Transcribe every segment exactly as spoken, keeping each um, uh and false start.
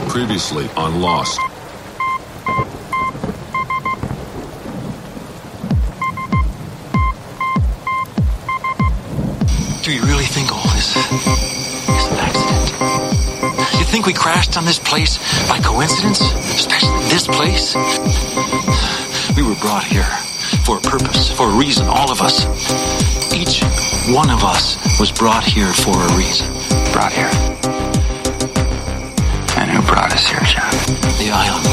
Previously on Lost. Do you really think all this is an accident? You think we crashed on this place by coincidence? Especially this place? We were brought here for a purpose, for a reason, all of us. Each one of us was brought here for a reason. Brought here. And who brought us here, John? The island.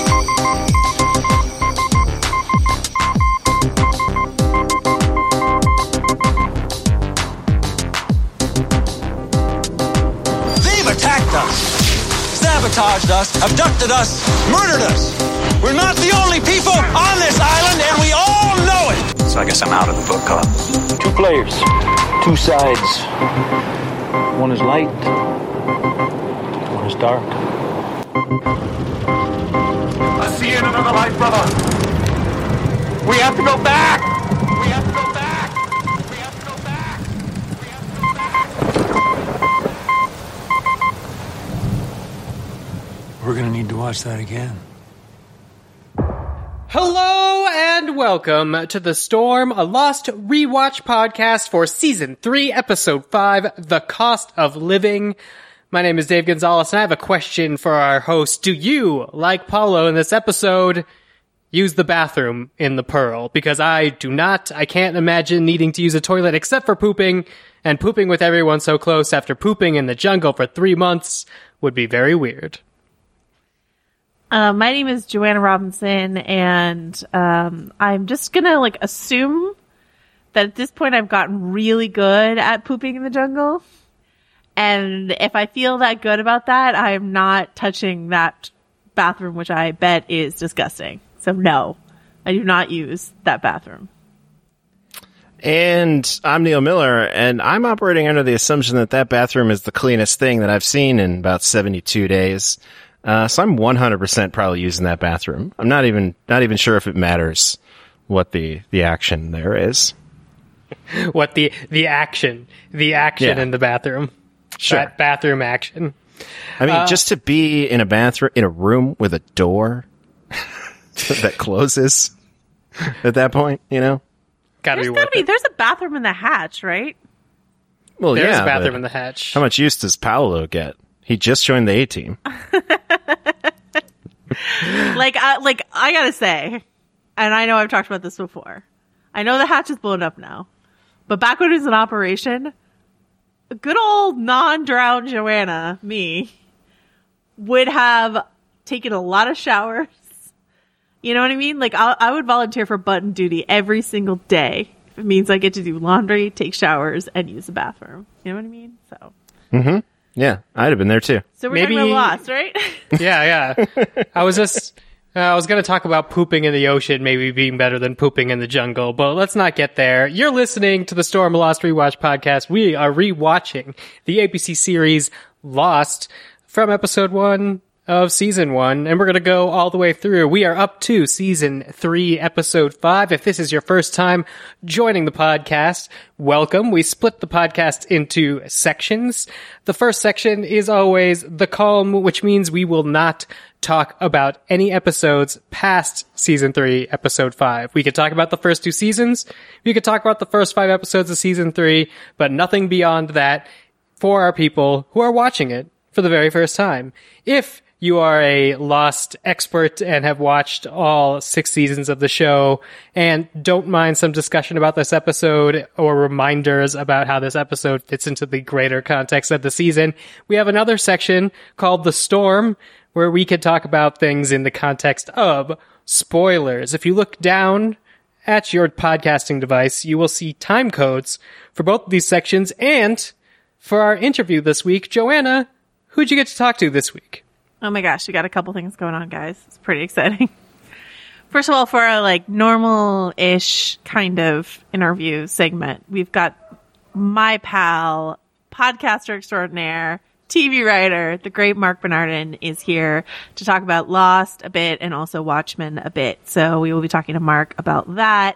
They've attacked us, sabotaged us, abducted us, murdered us. We're not the only people on this island, and we all know it. So I guess I'm out of the book club. Two players, two sides. One is light, one is dark. I see in another life, brother. We have to go back. We have to go back. We have to go back. We have to go back. We're gonna need to watch that again. Hello and welcome to The Storm, a Lost rewatch podcast for Season three, Episode five, The Cost of Living. My name is Dave Gonzalez, and I have a question for our host. Do you, like Paulo in this episode, use the bathroom in the Pearl? Because I do not. I can't imagine needing to use a toilet except for pooping, and pooping with everyone so close after pooping in the jungle for three months would be very weird. Uh, my name is Joanna Robinson, and um, I'm just gonna like assume that at this point I've gotten really good at pooping in the jungle, and if I feel that good about that, I'm not touching that bathroom, which I bet is disgusting. So no, I do not use that bathroom. And I'm Neil Miller, and I'm operating under the assumption that that bathroom is the cleanest thing that I've seen in about seventy-two days. Uh, so I'm one hundred percent probably using that bathroom. I'm not even, not even sure if it matters what the, the action there is. What the, the action, the action Yeah. in the bathroom. Sure. That bathroom action. I mean, Uh, just to be in a bathroom, in a room with a door that closes at that point, you know? Gotta There's be gotta worth be, it. there's a bathroom in the hatch, right? Well, There's yeah. a bathroom but in the hatch. How much use does Paolo get? He just joined the A-team. Like, I, like I gotta say, and I know I've talked about this before. I know the hatch is blown up now, but back when it was in operation, good old non-drowned Joanna, me, would have taken a lot of showers. You know what I mean? Like, I, I would volunteer for button duty every single day. If it means I get to do laundry, take showers, and use the bathroom. You know what I mean? So. Mm-hmm. Yeah, I'd have been there too. So we're Maybe- talking about Lost, right? Yeah, yeah. I was just, uh, I was going to talk about pooping in the ocean maybe being better than pooping in the jungle, but let's not get there. You're listening to the Storm Lost Rewatch podcast. We are rewatching the A B C series Lost from episode one of season one, and we're going to go all the way through. We are up to season three, episode five. If this is your first time joining the podcast, welcome. We split the podcast into sections. The first section is always the calm, which means we will not talk about any episodes past season three, episode five. We could talk about the first two seasons. We could talk about the first five episodes of season three, but nothing beyond that for our people who are watching it for the very first time. If you are a Lost expert and have watched all six seasons of the show and don't mind some discussion about this episode or reminders about how this episode fits into the greater context of the season, we have another section called The Storm, where we can talk about things in the context of spoilers. If you look down at your podcasting device, you will see time codes for both of these sections. And for our interview this week, Joanna, who'd you get to talk to this week? Oh my gosh, we got a couple things going on, guys. It's pretty exciting. First of all, for a like normal-ish kind of interview segment, we've got my pal, podcaster extraordinaire, T V writer, the great Mark Bernardin is here to talk about Lost a bit and also Watchmen a bit. So we will be talking to Mark about that.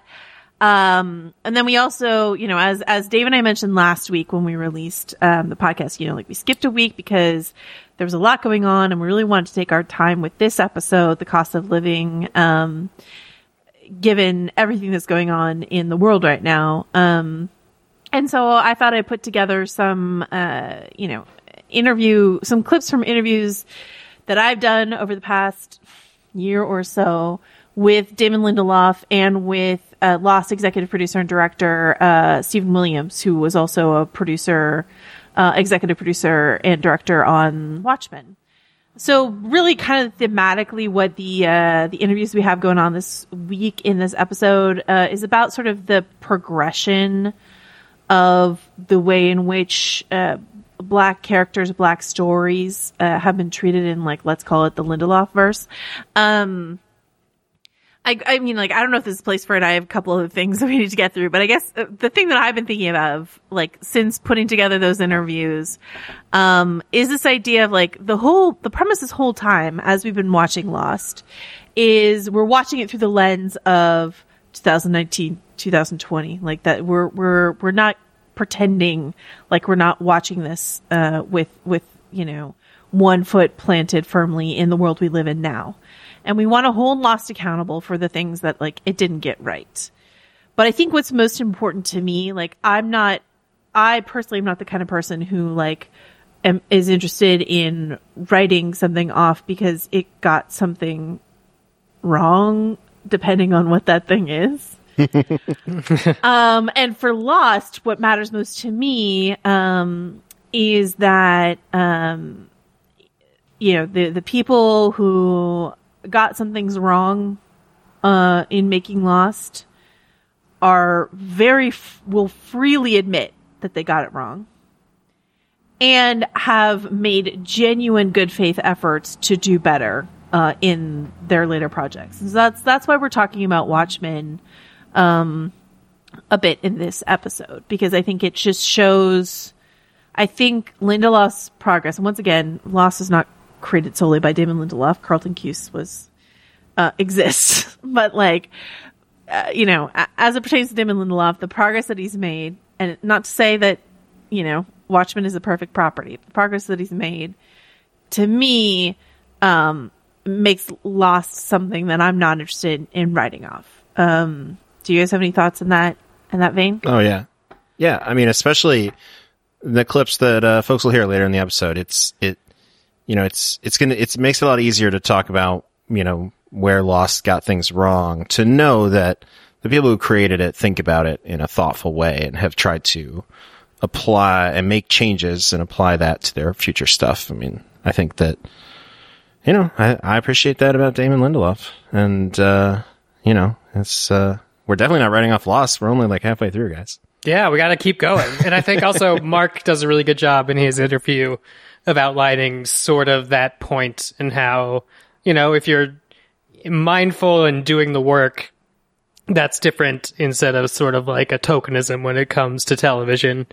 Um, and then we also, you know, as, as Dave and I mentioned last week when we released, um, the podcast, you know, like we skipped a week because there was a lot going on, and we really wanted to take our time with this episode, the cost of living, um, given everything that's going on in the world right now. Um, and so I thought I'd put together some, uh, you know, interview, some clips from interviews that I've done over the past year or so with Damon Lindelof and with uh, Lost executive producer and director uh, Stephen Williams, who was also a producer, uh, executive producer and director on Watchmen. So really kind of thematically what the uh, the interviews we have going on this week in this episode uh, is about sort of the progression of the way in which uh, Black characters, Black stories uh, have been treated in, like, let's call it the Lindelof verse. Um, I, I mean, like, I don't know if this is a place for it. I have a couple of things that we need to get through, but I guess the thing that I've been thinking about, like, since putting together those interviews, um, is this idea of, like, the whole, the premise this whole time, as we've been watching Lost, is we're watching it through the lens of twenty nineteen, twenty twenty. Like, that we're, we're, we're not pretending like we're not watching this, uh, with, with, you know, one foot planted firmly in the world we live in now. And we want to hold Lost accountable for the things that, like, it didn't get right. But I think what's most important to me, like, I'm not, I personally am not the kind of person who, like, am, is interested in writing something off because it got something wrong, depending on what that thing is. um, and for Lost, what matters most to me, um, is that, um, you know, the, the people who got some things wrong uh, in making Lost are very f- will freely admit that they got it wrong and have made genuine good faith efforts to do better uh, in their later projects. So that's that's why we're talking about Watchmen um, a bit in this episode, because I think it just shows. I think Lindelof's progress, and once again, Lost is not created solely by Damon Lindelof. Carlton Cuse was uh, exists, but like uh, you know, a- as it pertains to Damon Lindelof, the progress that he's made, and not to say that, you know, Watchmen is a perfect property, the progress that he's made, to me, um, makes Lost something that I'm not interested in writing off. Um, do you guys have any thoughts in that in that vein? Oh yeah, yeah. I mean, especially the clips that uh, folks will hear later in the episode. It's it. You know, it's, it's gonna, it makes it a lot easier to talk about, you know, where Lost got things wrong, to know that the people who created it think about it in a thoughtful way and have tried to apply and make changes and apply that to their future stuff. I mean, I think that, you know, I, I appreciate that about Damon Lindelof. And, uh, you know, it's, uh, we're definitely not writing off Lost. We're only like halfway through, guys. Yeah, we got to keep going. And I think also Mark does a really good job in his interview of outlining sort of that point and how, you know, if you're mindful and doing the work, that's different instead of sort of like a tokenism when it comes to television.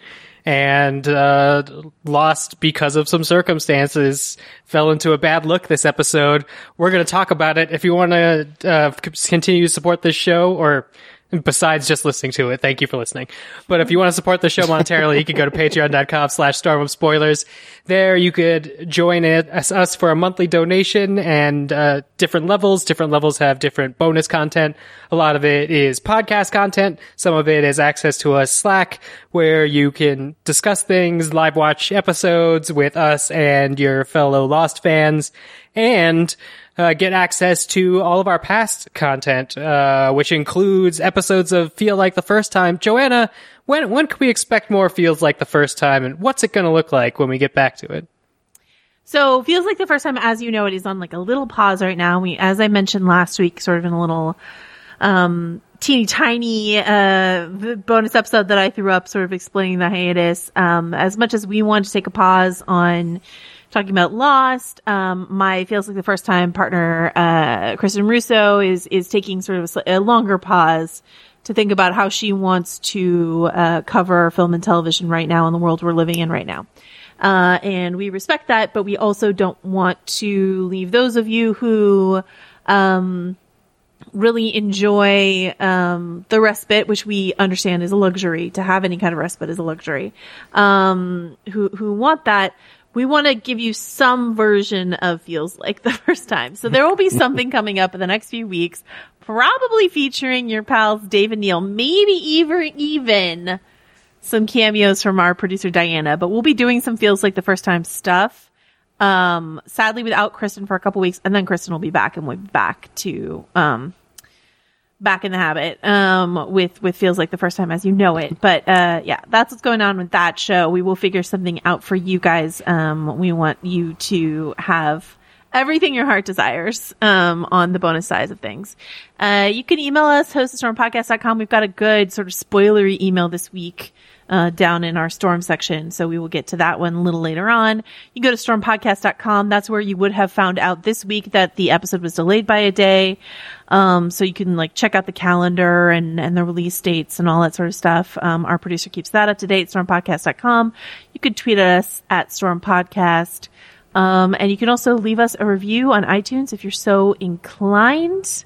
And uh Lost, because of some circumstances, fell into a bad look this episode. We're going to talk about it. If you want to uh, continue to support this show, or besides just listening to it, thank you for listening. But if you want to support the show monetarily, you can go to patreon.com slash Storm of Spoilers. There you could join it, us for a monthly donation, and uh different levels. Different levels have different bonus content. A lot of it is podcast content. Some of it is access to a Slack where you can discuss things, live watch episodes with us and your fellow Lost fans, and Uh, get access to all of our past content, uh, which includes episodes of Feel Like the First Time. Joanna, when when can we expect more Feels Like the First Time, and what's it going to look like when we get back to it? So Feels Like the First Time, as you know, it is on like a little pause right now. We, as I mentioned last week, sort of in a little um teeny tiny uh bonus episode that I threw up, sort of explaining the hiatus. Um, as much as we want to take a pause on talking about Lost, um, my Feels Like the First Time partner, uh, Kristen Russo is, is taking sort of a, a longer pause to think about how she wants to, uh, cover film and television right now in the world we're living in right now. Uh, and we respect that, but we also don't want to leave those of you who, um, really enjoy, um, the respite, which we understand is a luxury. To have any kind of respite is a luxury. Um, who, who want that, we want to give you some version of Feels Like the First Time. So there will be something coming up in the next few weeks, probably featuring your pals Dave and Neil, maybe even, even some cameos from our producer Diana, but we'll be doing some Feels Like the First Time stuff. Um, sadly without Kristen for a couple weeks, and then Kristen will be back and we'll be back to, um, back in the habit, um, with, with Feels Like the First Time as you know it. But, uh, yeah, that's what's going on with that show. We will figure something out for you guys. Um, we want you to have everything your heart desires, um, on the bonus sides of things. Uh, you can email us, host at storm podcast dot com. We've got a good sort of spoilery email this week, uh, down in our Storm section. So we will get to that one a little later on. You go to storm podcast dot com. That's where you would have found out this week that the episode was delayed by a day. Um, so you can like check out the calendar and, and the release dates and all that sort of stuff. Um, our producer keeps that up to date, storm podcast dot com. You could tweet at us at stormpodcast. Um, and you can also leave us a review on iTunes if you're so inclined.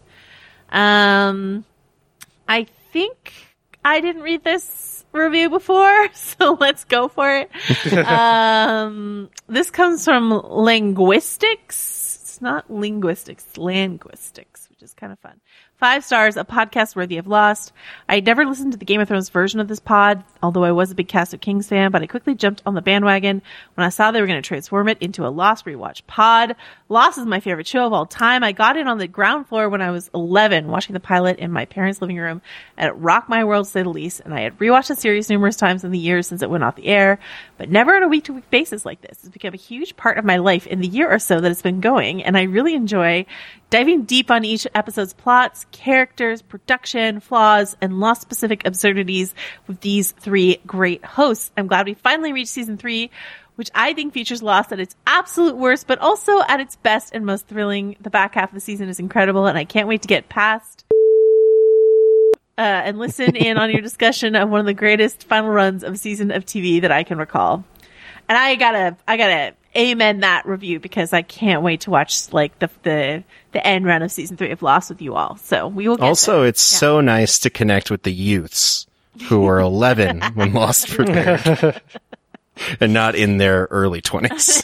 Um, I think I didn't read this review before, so let's go for it. um, this comes from Linguistics. It's not linguistics, it's linguistics, which is kind of fun. Five stars, a podcast worthy of Lost. I had never listened to the Game of Thrones version of this pod, although I was a big Cast of Kings fan, but I quickly jumped on the bandwagon when I saw they were going to transform it into a Lost rewatch pod. Lost is my favorite show of all time. I got in on the ground floor when I was eleven, watching the pilot in my parents' living room, and it rocked my world, to say the least, and I had rewatched the series numerous times in the years since it went off the air, but never on a week-to-week basis like this. It's become a huge part of my life in the year or so that it's been going, and I really enjoy diving deep on each episode's plots, characters, production, flaws, and Lost-specific absurdities with these three great hosts. I'm glad we finally reached season three, which I think features Lost at its absolute worst, but also at its best and most thrilling. The back half of the season is incredible, and I can't wait to get past uh, and listen in on your discussion of one of the greatest final runs of a season of T V that I can recall. And I gotta, I gotta amen that review because I can't wait to watch like the the the end run of season three of Lost with you all. So we will. Get also, there. it's yeah. so nice to connect with the youths who were eleven when Lost premiered, and not in their early twenties.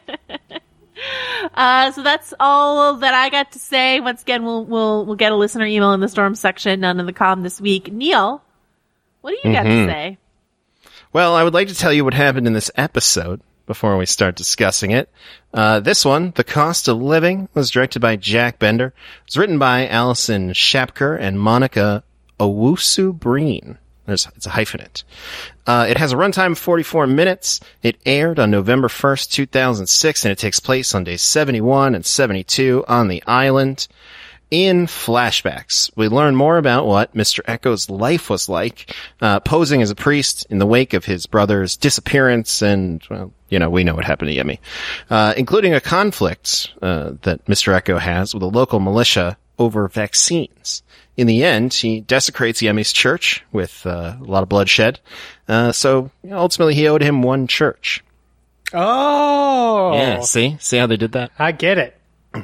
Uh, so that's all that I got to say. Once again, we'll we'll we'll get a listener email in the Storm section, none in the column this week. Neil, what do you got Mm-hmm. to say? Well, I would like to tell you what happened in this episode before we start discussing it. Uh, this one, The Cost of Living, was directed by Jack Bender. It was written by Alison Shapker and Monica Owusu-Breen. There's, it's a hyphenate. Uh, it has a runtime of forty-four minutes. It aired on November first, two thousand six, and it takes place on days seventy-one and seventy-two on the island. In flashbacks, we learn more about what Mister Echo's life was like, uh, posing as a priest in the wake of his brother's disappearance, and, well, you know, we know what happened to Yemi, uh, including a conflict uh, that Mister Echo has with a local militia over vaccines. In the end, he desecrates Yemi's church with uh, a lot of bloodshed, uh, so you know, ultimately he owed him one church. Oh! Yeah, see? See how they did that? I get it.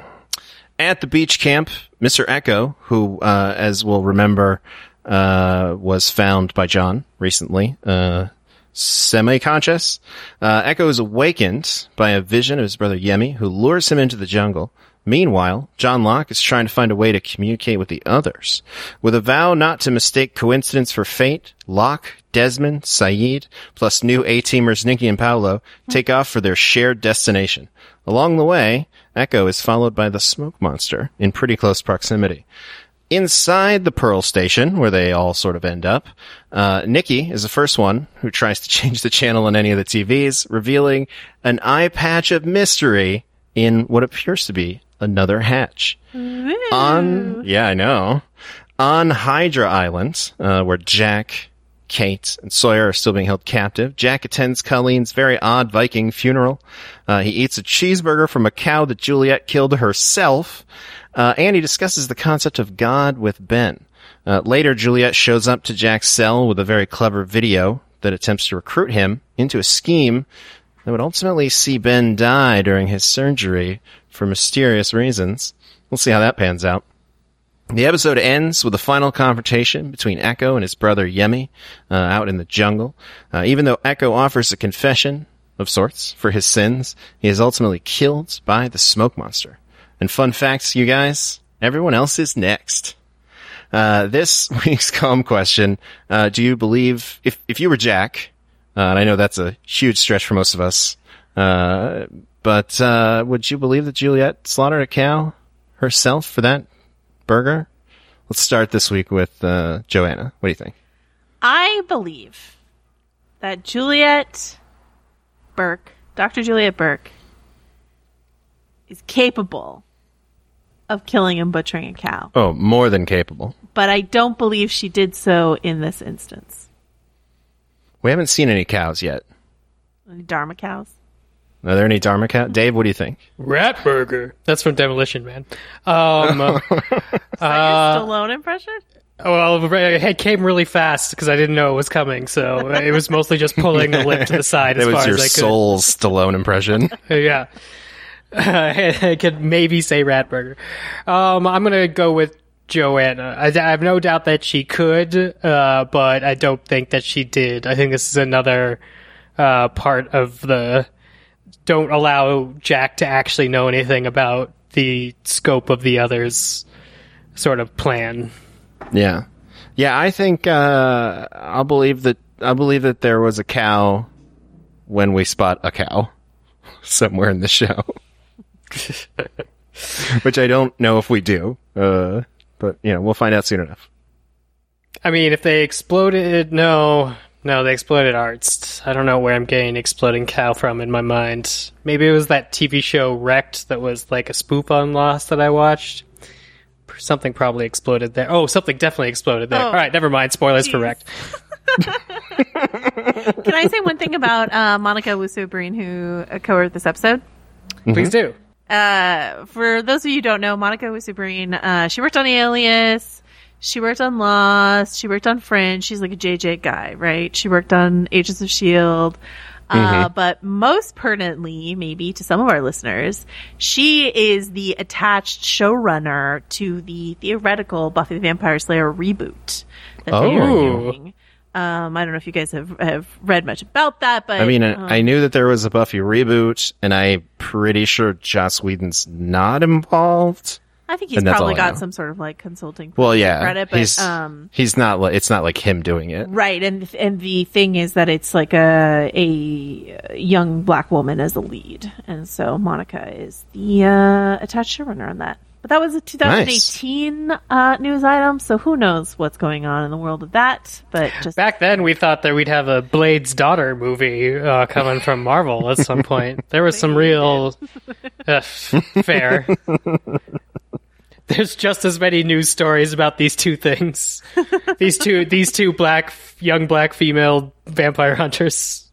At the beach camp, Mister Echo, who, uh, as we'll remember, uh, was found by John recently, uh, semi-conscious, uh, Echo is awakened by a vision of his brother Yemi, who lures him into the jungle. Meanwhile, John Locke is trying to find a way to communicate with the others. With a vow not to mistake coincidence for fate, Locke, Desmond, Sayid, plus new A-teamers Nikki and Paolo take off for their shared destination. Along the way, Echo is followed by the smoke monster in pretty close proximity. Inside the Pearl Station, where they all sort of end up, uh, Nikki is the first one who tries to change the channel on any of the T Vs, revealing an eye patch of mystery in what appears to be another hatch. Ooh. On, yeah, I know. On Hydra Island, uh, where Jack, Kate, and Sawyer are still being held captive, Jack attends Colleen's very odd Viking funeral. Uh, he eats a cheeseburger from a cow that Juliet killed herself, uh, and he discusses the concept of God with Ben. Uh, later, Juliet shows up to Jack's cell with a very clever video that attempts to recruit him into a scheme that would ultimately see Ben die during his surgery for mysterious reasons. We'll see how that pans out. The episode ends with a final confrontation between Echo and his brother Yemi uh, out in the jungle. Uh, even though Echo offers a confession, of sorts for his sins. He is ultimately killed by the smoke monster. And fun facts, you guys, everyone else is next. Uh, this week's calm question, uh, do you believe, if, if you were Jack, uh, and I know that's a huge stretch for most of us, uh, but, uh, would you believe that Juliet slaughtered a cow herself for that burger? Let's start this week with, uh, Joanna. What do you think? I believe that Juliet Burke, Doctor Juliet Burke, is capable of killing and butchering a cow. Oh, more than capable. But I don't believe she did so in this instance. We haven't seen any cows yet. Any Dharma cows? Are there any Dharma cows? Dave, what do you think? Rat burger. That's from Demolition Man. Um, uh, Is that your Stallone impression? well, it came really fast because I didn't know it was coming, so it was mostly just pulling the lip to the side as That was far your as I could. soul's Stallone impression. Yeah. I could maybe say rat burger. Um, I'm going to go with Joanna. I, I have no doubt that she could, uh, but I don't think that she did. I think this is another uh, part of the don't allow Jack to actually know anything about the scope of the others sort of plan. Yeah. Yeah, I think uh, I'll believe that I believe that there was a cow when we spot a cow somewhere in the show. Which I don't know if we do. Uh, but, you know, we'll find out soon enough. I mean, if they exploded... No, no, they exploded arts. I don't know where I'm getting exploding cow from in my mind. Maybe it was that T V show Wrecked that was like a spoof on Lost that I watched. Something probably exploded there. Oh, something definitely exploded there. Oh, All right, never mind. Spoilers geez. for Wrecked. Can I say one thing about uh, Monica Wusu-Breen, who uh, co-wrote this episode? Please do. Uh, for those of you who don't know, Monica Wusu-Breen, uh, she worked on Alias, she worked on Lost, she worked on Fringe. She's like a J J guy, right? She worked on Agents of S H I E L D. Uh, Mm-hmm. but most pertinently, maybe to some of our listeners, she is the attached showrunner to the theoretical Buffy the Vampire Slayer reboot that they are Oh. doing. Um, I don't know if you guys have, have read much about that, but I mean, um, I knew that there was a Buffy reboot, and I'm pretty sure Joss Whedon's not involved. I think he's and that's probably all I got know. some sort of like consulting Well, yeah, credit, but he's um, he's not. Like, it's not like him doing it. right. And and the thing is that it's like a a young black woman as the lead, and so Monica is the uh, attached showrunner on that. But that was a twenty eighteen Nice. uh, news item, so who knows what's going on in the world of that? But just Back then, we thought that we'd have a Blade's Daughter movie uh, coming from Marvel at some point. There was some real... Uh, fair. There's just as many news stories about these two things. These two, these two black, young black female vampire hunters.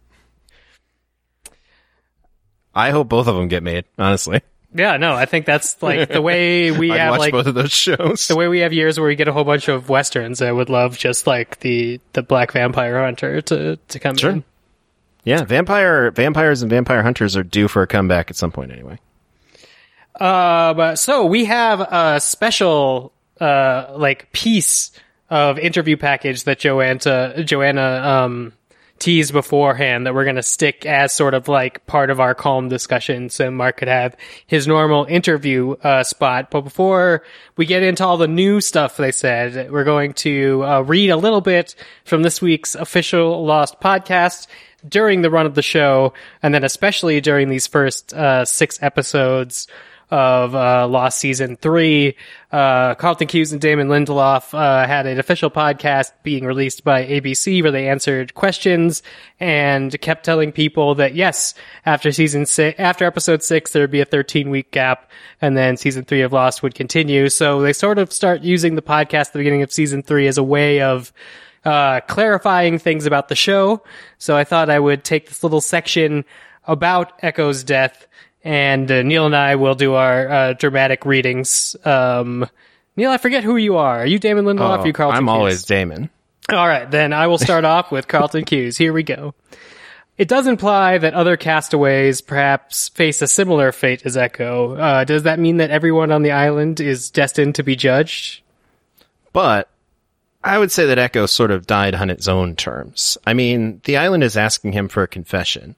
I hope both of them get made. Honestly, Yeah, no, I think that's like the way we I'd have watch like both of those shows. the way we have years where we get a whole bunch of westerns. I would love just like the the black vampire hunter to to come Sure. in. Yeah, vampire vampires and vampire hunters are due for a comeback at some point. Anyway. Um, so we have a special, uh, like piece of interview package that Joanna, Joanna, um, teased beforehand that we're going to stick as sort of like part of our calm discussion. So Mark could have his normal interview, uh, spot. But before we get into all the new stuff they said, we're going to, uh, read a little bit from this week's official Lost podcast during the run of the show. And then especially during these first, uh, six episodes of uh, Lost Season three. Uh, Carlton Cuse and Damon Lindelof uh, had an official podcast being released by A B C where they answered questions and kept telling people that, yes, after season six, after episode six, there would be a thirteen-week gap, and then season three of Lost would continue. So they sort of start using the podcast at the beginning of season three as a way of uh, clarifying things about the show. So I thought I would take this little section about Echo's death, and uh, Neil and I will do our uh, dramatic readings. Um, Neil, I forget who you are. Are you Damon Lindelof? Oh, or you Carlton I'm Cuse? always Damon. All right, then I will start off with Carlton Cuse. Here we go. It does imply that other castaways perhaps face a similar fate as Echo. Uh, does that mean that everyone on the island is destined to be judged? But I would say that Echo sort of died on its own terms. I mean, the island is asking him for a confession.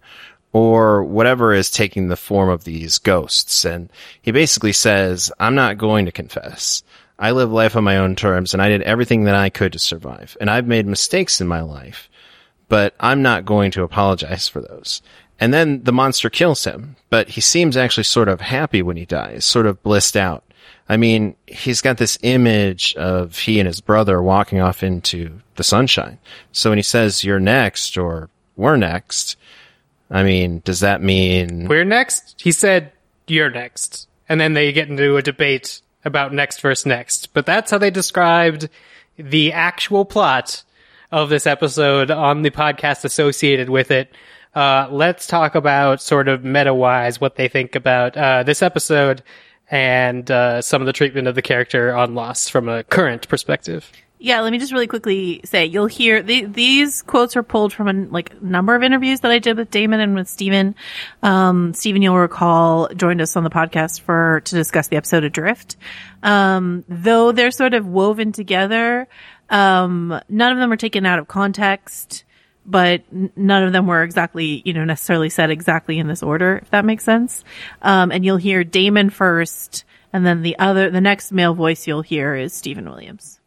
or whatever is taking the form of these ghosts. And he basically says, I'm not going to confess. I live life on my own terms, and I did everything that I could to survive. And I've made mistakes in my life, but I'm not going to apologize for those. And then the monster kills him, but he seems actually sort of happy when he dies, sort of blissed out. I mean, he's got this image of he and his brother walking off into the sunshine. So when he says, you're next, or we're next, I mean, does that mean... We're next? He said, you're next. And then they get into a debate about next versus next. But that's how they described the actual plot of this episode on the podcast associated with it. Uh, let's talk about sort of meta-wise what they think about uh, this episode and uh, some of the treatment of the character on Lost from a current perspective. Yeah, let me just really quickly say, you'll hear the, these quotes are pulled from a like number of interviews that I did with Damon and with Steven. Um, Steven, you'll recall, joined us on the podcast for to discuss the episode Adrift. Um, though they're sort of woven together, um, none of them are taken out of context, but n- none of them were exactly, you know, necessarily said exactly in this order, if that makes sense. Um, and you'll hear Damon first, and then the other, the next male voice you'll hear is Stephen Williams.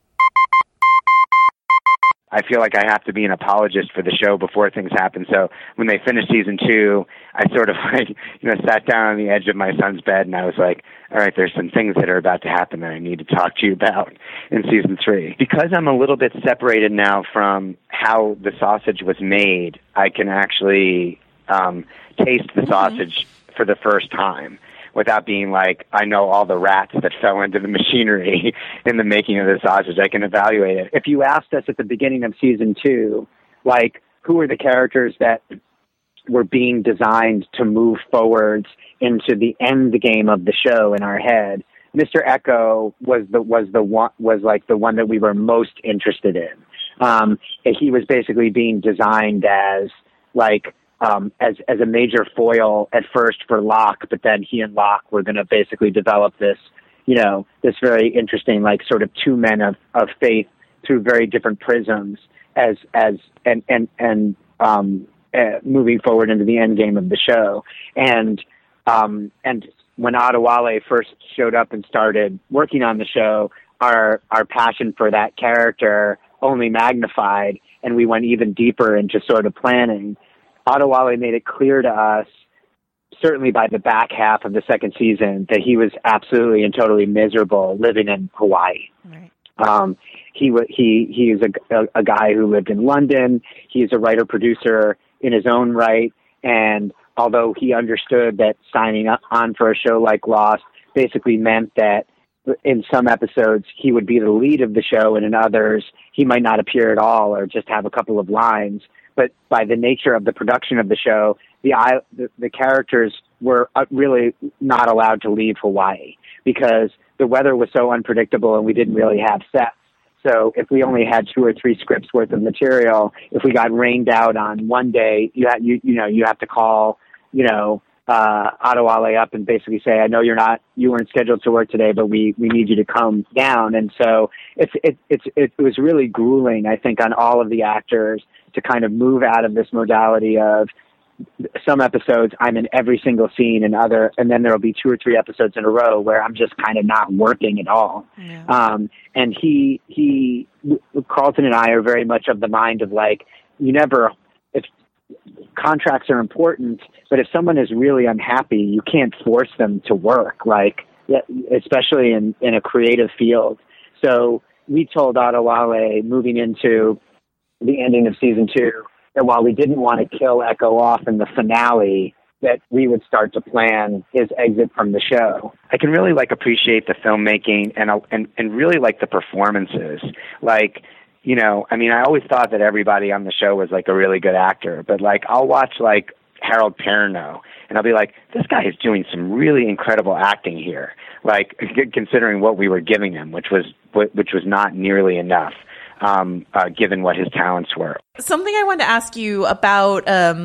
I feel like I have to be an apologist for the show before things happen. So when they finished season two, I sort of like, you know, sat down on the edge of my son's bed and I was like, all right, there's some things that are about to happen that I need to talk to you about in season three. Because I'm a little bit separated now from how the sausage was made, I can actually um, taste the sausage for the first time, without being like, I know all the rats that fell into the machinery in the making of the sausage. I can evaluate it. If you asked us at the beginning of season two, like, who are the characters that were being designed to move forwards into the end game of the show in our head, Mister Echo was the was the one was like the one that we were most interested in. Um, he was basically being designed as like Um, as as a major foil at first for Locke, but then he and Locke were going to basically develop this, you know, this very interesting, like, sort of two men of, of faith through very different prisms as as and and and um, uh, moving forward into the end game of the show. And um, and when Adewale first showed up and started working on the show, our our passion for that character only magnified, and we went even deeper into sort of planning. Adewale made it clear to us, certainly by the back half of the second season, that he was absolutely and totally miserable living in Hawaii. Right. Um, he w- he he is a, a, a guy who lived in London. He is a writer-producer in his own right, and although he understood that signing up on for a show like Lost basically meant that in some episodes he would be the lead of the show, and in others he might not appear at all or just have a couple of lines. But by the nature of the production of the show, the, the the characters were really not allowed to leave Hawaii because the weather was so unpredictable and we didn't really have sets. So if we only had two or three scripts worth of material, if we got rained out on one day, you had, you you know you have to call you know uh, Adewale up and basically say, I know you're not you weren't scheduled to work today, but we, we need you to come down. And so it's it it's it was really grueling, I think, on all of the actors to kind of move out of this modality of some episodes I'm in every single scene and other, and then there'll be two or three episodes in a row where I'm just kind of not working at all. Yeah. Um, and he, he, Carlton and I are very much of the mind of like, you never, if contracts are important, but if someone is really unhappy, you can't force them to work, like, especially in, in a creative field. So we told Adewale moving into the ending of season two that while we didn't want to kill Echo off in the finale, that we would start to plan his exit from the show. I can really like appreciate the filmmaking and and and really like the performances. Like, you know, I mean, I always thought that everybody on the show was like a really good actor, but like I'll watch like Harold Perrineau and I'll be like, this guy is doing some really incredible acting here. Like considering what we were giving him, which was which was not nearly enough. Um, uh, given what his talents were. Something I wanted to ask you about um,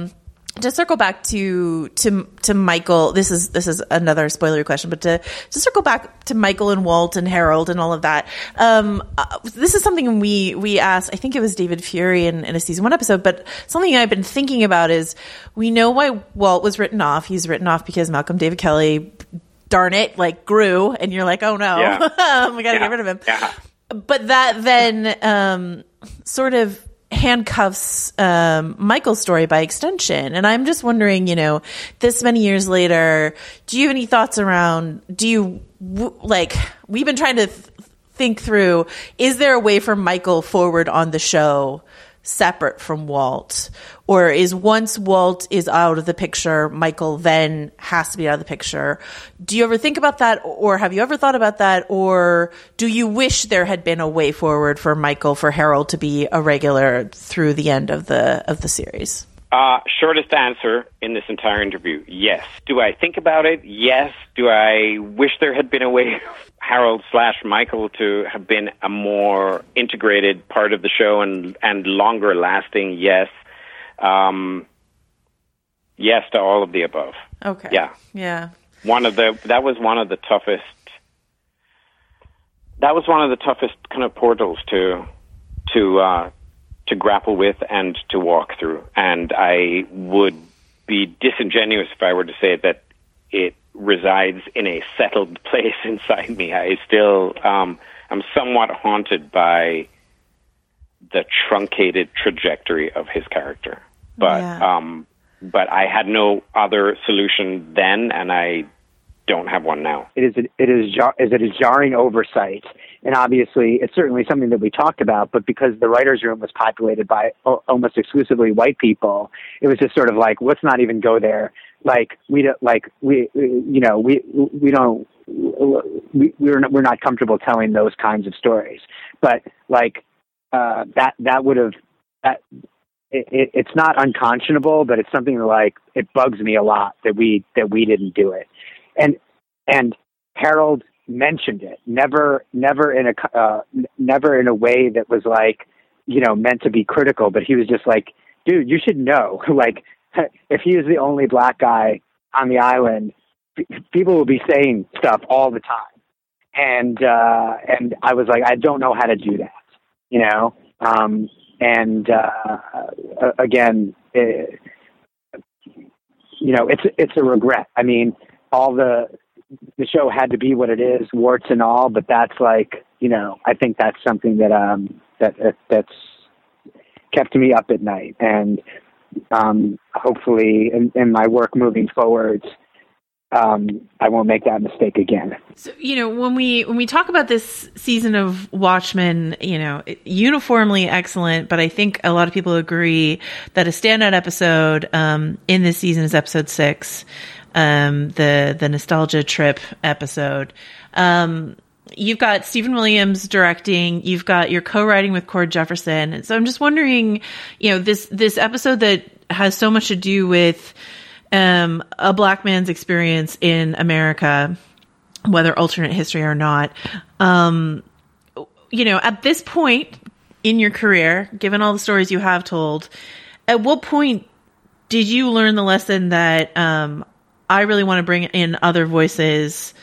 to circle back to to to Michael, this is this is another spoilery question, but to to circle back to Michael and Walt and Harold and all of that. Um, uh, this is something we we asked. I think it was David Fury in, in a season one episode, but something I've been thinking about is we know why Walt was written off. He's written off because Malcolm David Kelly, darn it, like grew, and you're like, oh no, Yeah. we got to Yeah. get rid of him. Yeah. But that then um, sort of handcuffs um, Michael's story by extension. And I'm just wondering, you know, this many years later, do you have any thoughts around, do you, w- like, we've been trying to th- think through, is there a way for Michael forward on the show separate from Walt? Or is once Walt is out of the picture, Michael then has to be out of the picture? Do you ever think about that, or have you ever thought about that, or do you wish there had been a way forward for Michael, for Harold to be a regular through the end of the of the series? Uh, shortest answer in this entire interview, yes. Do I think about it? Yes. Do I wish there had been a way for Harold slash Michael to have been a more integrated part of the show and, and longer lasting? Yes. Um, yes to all of the above. Okay. Yeah. Yeah. One of the, that was one of the toughest, that was one of the toughest kind of portals to, to, uh, to grapple with and to walk through. And I would be disingenuous if I were to say that it resides in a settled place inside me. I still um, am somewhat haunted by the truncated trajectory of his character. But Yeah. um, but I had no other solution then, and I don't have one now. It is it is jar, is it a jarring oversight, and obviously it's certainly something that we talked about. But because the writers' room was populated by o- almost exclusively white people, it was just sort of like, let's not even go there. Like we don't like we you know we we don't we we're not, we're not comfortable telling those kinds of stories. But like uh, that that would have that. It, it, it's not unconscionable, but it's something that, like, it bugs me a lot that we that we didn't do it. And and Harold mentioned it, never never in a uh, never in a way that was like, you know, meant to be critical. But he was just like, dude, you should know, like, if he is the only black guy on the island, p- people will be saying stuff all the time. And uh, and I was like, I don't know how to do that, you know. Um, And uh, again, it, you know, it's it's a regret. I mean, all the the show had to be what it is, warts and all. But that's like, you know, I think that's something that um that, that that's kept me up at night. And um, hopefully, in, in my work moving forward, um, I won't make that mistake again. So, you know, when we when we talk about this season of Watchmen, you know, uniformly excellent, but I think a lot of people agree that a standout episode um, in this season is episode six, um, the the nostalgia trip episode. Um, you've got Stephen Williams directing. You've got your co-writing with Cord Jefferson. And so I'm just wondering, you know, this this episode that has so much to do with Um, a black man's experience in America, whether alternate history or not. Um, you know, at this point in your career, given all the stories you have told, at what point did you learn the lesson that um, I really want to bring in other voices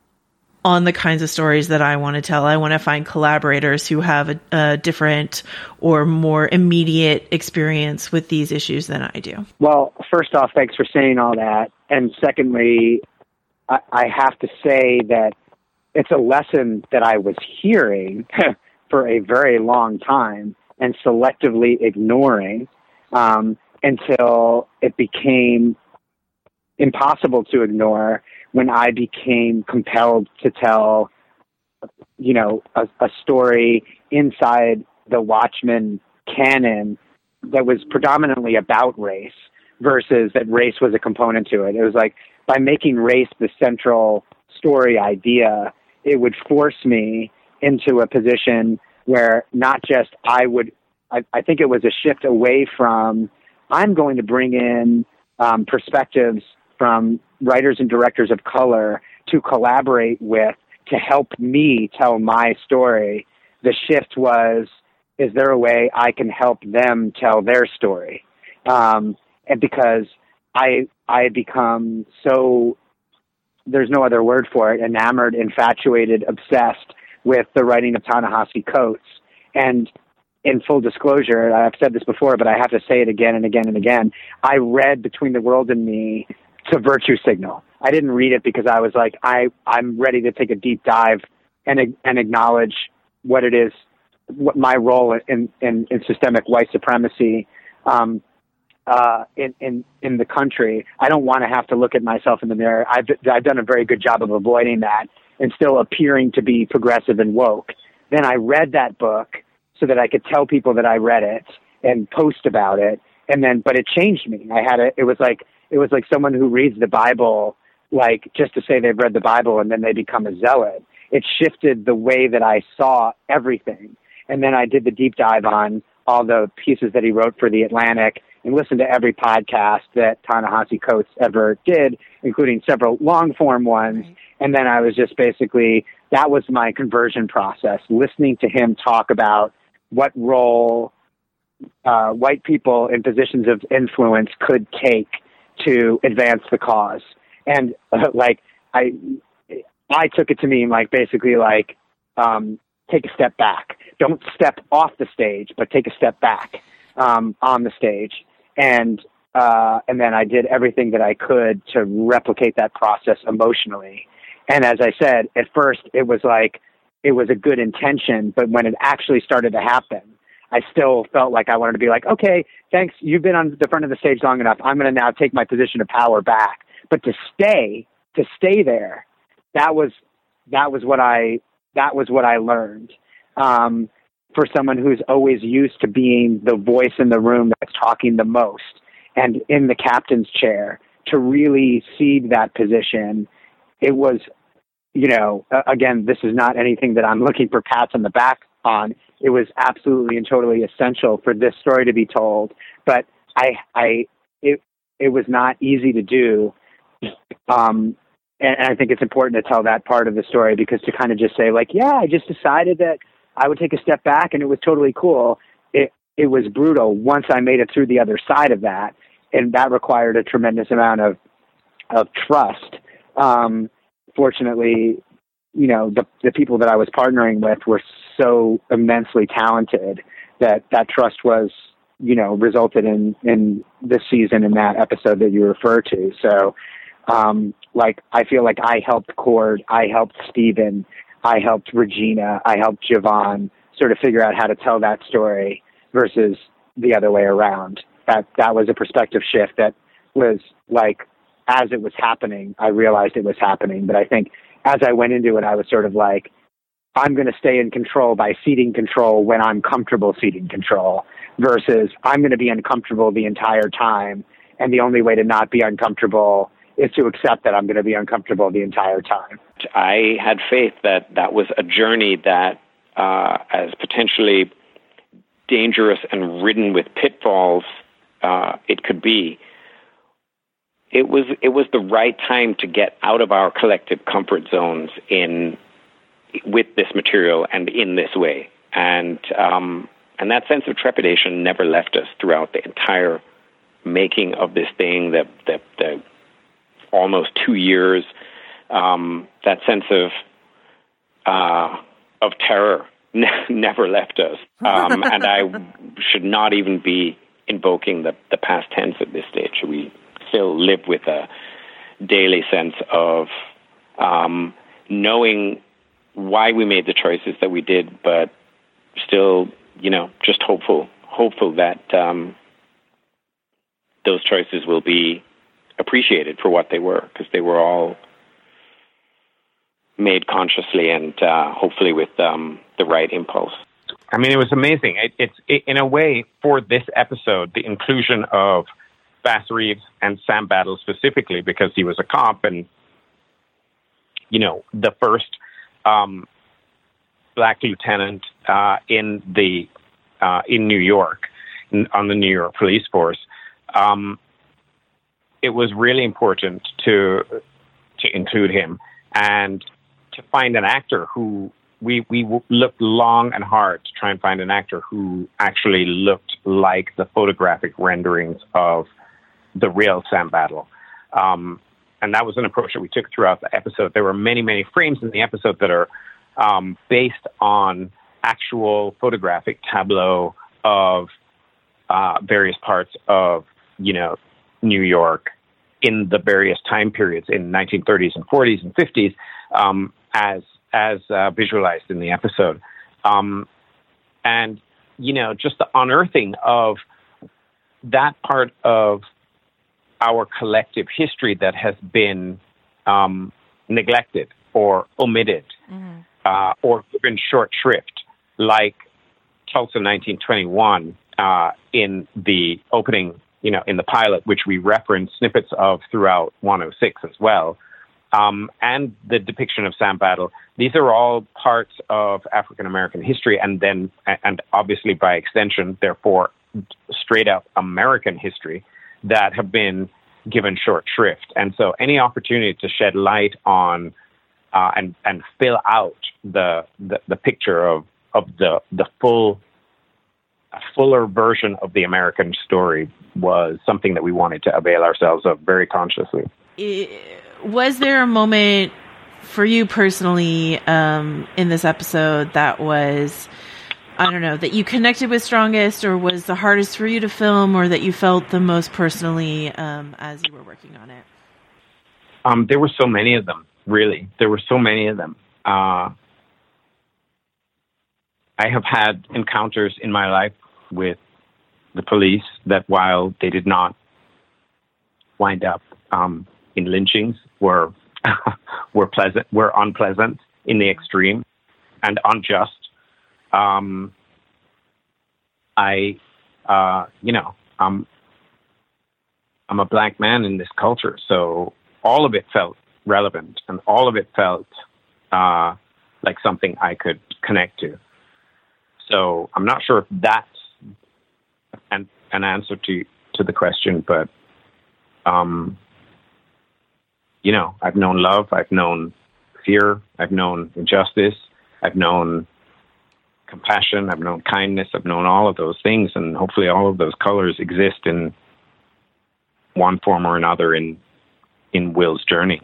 on the kinds of stories that I want to tell? I want to find collaborators who have a, a different or more immediate experience with these issues than I do. Well, first off, thanks for saying all that. And secondly, I, I have to say that it's a lesson that I was hearing for a very long time and selectively ignoring um, until it became impossible to ignore when I became compelled to tell, you know, a, a story inside the Watchmen canon that was predominantly about race versus that race was a component to it. It was like, by making race the central story idea, it would force me into a position where not just I would, I, I think it was a shift away from, I'm going to bring in um, perspectives from writers and directors of color to collaborate with, to help me tell my story. The shift was, is there a way I can help them tell their story? Um, and because I I had become so, there's no other word for it, enamored, infatuated, obsessed with the writing of Ta-Nehisi Coates. And in full disclosure, I've said this before, but I have to say it again and again and again. I read Between the World and Me to virtue signal. I didn't read it because I was like, I, I'm ready to take a deep dive and and acknowledge what it is, what my role in, in, in systemic white supremacy um, uh, in, in, in the country. I don't want to have to look at myself in the mirror. I've, I've done a very good job of avoiding that and still appearing to be progressive and woke. Then I read that book so that I could tell people that I read it and post about it. And then, but it changed me. I had a, it was like, it was like someone who reads the Bible, like just to say they've read the Bible and then they become a zealot. It shifted the way that I saw everything. And then I did the deep dive on all the pieces that he wrote for The Atlantic and listened to every podcast that Ta-Nehisi Coates ever did, including several long-form ones. Right. And then I was just basically, that was my conversion process, listening to him talk about what role uh, white people in positions of influence could take to advance the cause. And uh, like, I, I took it to mean like, basically like, um, take a step back. Don't step off the stage, but take a step back, um, on the stage. And, uh, and then I did everything that I could to replicate that process emotionally. And as I said, at first it was like, it was a good intention, but when it actually started to happen, I still felt like I wanted to be like, okay, thanks. You've been on the front of the stage long enough. I'm going to now take my position of power back. But to stay, to stay there, that was, that was what I, that was what I learned. Um, for someone who's always used to being the voice in the room that's talking the most and in the captain's chair, to really cede that position, it was, you know, uh, again, this is not anything that I'm looking for pats on the back on. It was absolutely and totally essential for this story to be told. But I, I, it, it was not easy to do. Um, and, and I think it's important to tell that part of the story, because to kind of just say like, yeah, I just decided that I would take a step back and it was totally cool. It, it was brutal once I made it through the other side of that. And that required a tremendous amount of, of trust. Um, fortunately, you know, the, the people that I was partnering with were so immensely talented that that trust was, you know, resulted in, in this season and that episode that you refer to. So, um, like, I feel like I helped Cord, I helped Steven, I helped Regina, I helped Javon sort of figure out how to tell that story versus the other way around. That, that was a perspective shift that was like, as it was happening, I realized it was happening. But I think as I went into it, I was sort of like, I'm going to stay in control by ceding control when I'm comfortable ceding control, versus I'm going to be uncomfortable the entire time. And the only way to not be uncomfortable is to accept that I'm going to be uncomfortable the entire time. I had faith that that was a journey that, uh, as potentially dangerous and ridden with pitfalls, uh, it could be. It was it was the right time to get out of our collective comfort zones in with this material and in this way, and um, and that sense of trepidation never left us throughout the entire making of this thing. The the, the almost two years, um, that sense of uh, of terror ne- never left us, um, and I should not even be invoking the the past tense at this stage. We still live with a daily sense of um, knowing why we made the choices that we did, but still, you know, just hopeful, hopeful that um, those choices will be appreciated for what they were, because they were all made consciously and uh, hopefully with um, the right impulse. I mean, it was amazing. It, it's it, in a way, for this episode, the inclusion of Bass Reeves and Sam Battle specifically, because he was a cop and, you know, the first um, black lieutenant uh, in the uh, in New York, in, on the New York police force. Um, it was really important to to include him and to find an actor who we we looked long and hard to try and find an actor who actually looked like the photographic renderings of the real Sam Battle. Um, and that was an approach that we took throughout the episode. There were many, many frames in the episode that are um, based on actual photographic tableau of uh, various parts of, you know, New York in the various time periods in nineteen thirties and forties and fifties, um, as as uh, visualized in the episode. Um, and, you know, just the unearthing of that part of our collective history that has been um, neglected or omitted, mm-hmm. uh, or given short shrift, like Tulsa nineteen twenty-one uh, in the opening, you know, in the pilot, which we reference snippets of throughout one oh six as well, um, and the depiction of Sam Battle. These are all parts of African American history, and then, and obviously by extension, therefore, straight up American history that have been given short shrift. And so any opportunity to shed light on uh, and and fill out the, the the picture of of the the full a fuller version of the American story was something that we wanted to avail ourselves of very consciously. Was there a moment for you personally um, in this episode that was, I don't know, that you connected with strongest, or was the hardest for you to film, or that you felt the most personally um, as you were working on it? Um, there were so many of them, really. There were so many of them. Uh, I have had encounters in my life with the police that, while they did not wind up um, in lynchings, were were pleasant, were unpleasant in the extreme and unjust. Um, I, uh, you know, I'm, I'm a black man in this culture, so all of it felt relevant, and all of it felt uh, like something I could connect to. So I'm not sure if that's an, an answer to, to the question, but, um, you know, I've known love, I've known fear, I've known injustice, I've known compassion, I've known kindness, I've known all of those things, and hopefully all of those colors exist in one form or another in in Will's journey.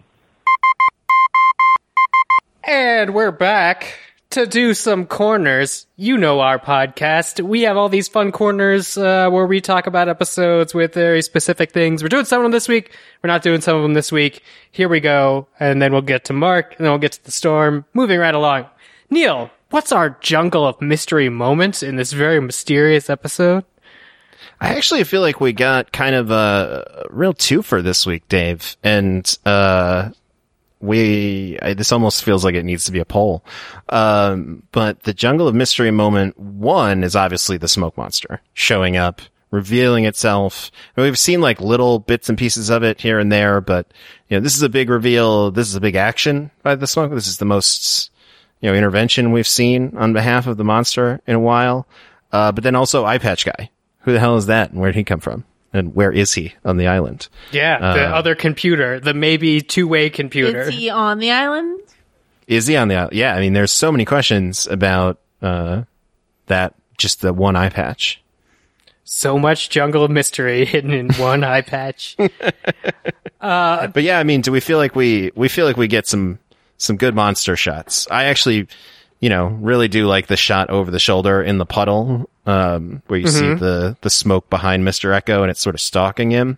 And we're back to do some corners. You know our podcast. We have all these fun corners uh, where we talk about episodes with very specific things. We're doing some of them this week. We're not doing some of them this week. Here we go. And then we'll get to Mark, and then we'll get to the storm. Moving right along. Neil, what's our jungle of mystery moment in this very mysterious episode? I actually feel like we got kind of a real twofer this week, Dave. And, uh, we, I, this almost feels like it needs to be a poll. Um, but the jungle of mystery moment one is obviously the smoke monster showing up, revealing itself. And we've seen like little bits and pieces of it here and there, but, you know, this is a big reveal. This is a big action by the smoke. This is the most, you know, intervention we've seen on behalf of the monster in a while. Uh, but then also Eye Patch Guy. Who the hell is that, and where did he come from? And where is he on the island? Yeah, the uh, other computer, the maybe two-way computer. Is he on the island? Is he on the island? Yeah, I mean, there's so many questions about uh, that, just the one eye patch. So much jungle of mystery hidden in one eye patch. Uh, but yeah, I mean, do we feel like we, we feel like we get some, some good monster shots? I actually, you know, really do like the shot over the shoulder in the puddle, um, where you mm-hmm. see the, the smoke behind Mister Echo and it's sort of stalking him.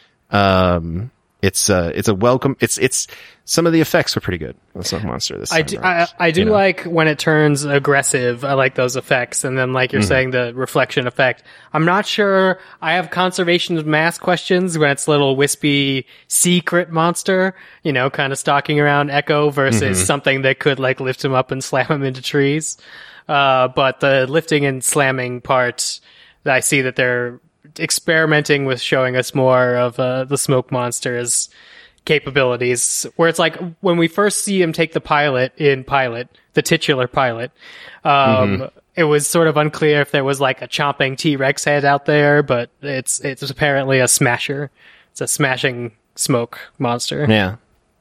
Um, it's, uh, it's a welcome, it's, it's, some of the effects were pretty good on the smoke monster this time. I do, I, I do you know? like when it turns aggressive. I like those effects. And then, like you're mm-hmm. saying, the reflection effect. I'm not sure. I have conservation of mass questions when it's little wispy secret monster, you know, kind of stalking around Echo versus mm-hmm. something that could like lift him up and slam him into trees. Uh, but the lifting and slamming part, I see that they're experimenting with showing us more of uh, the smoke monster's capabilities, where it's like when we first see him take the pilot in Pilot, the titular pilot, um, mm-hmm. it was sort of unclear if there was like a chomping T-Rex head out there, but it's it's apparently a smasher. It's a smashing smoke monster. Yeah.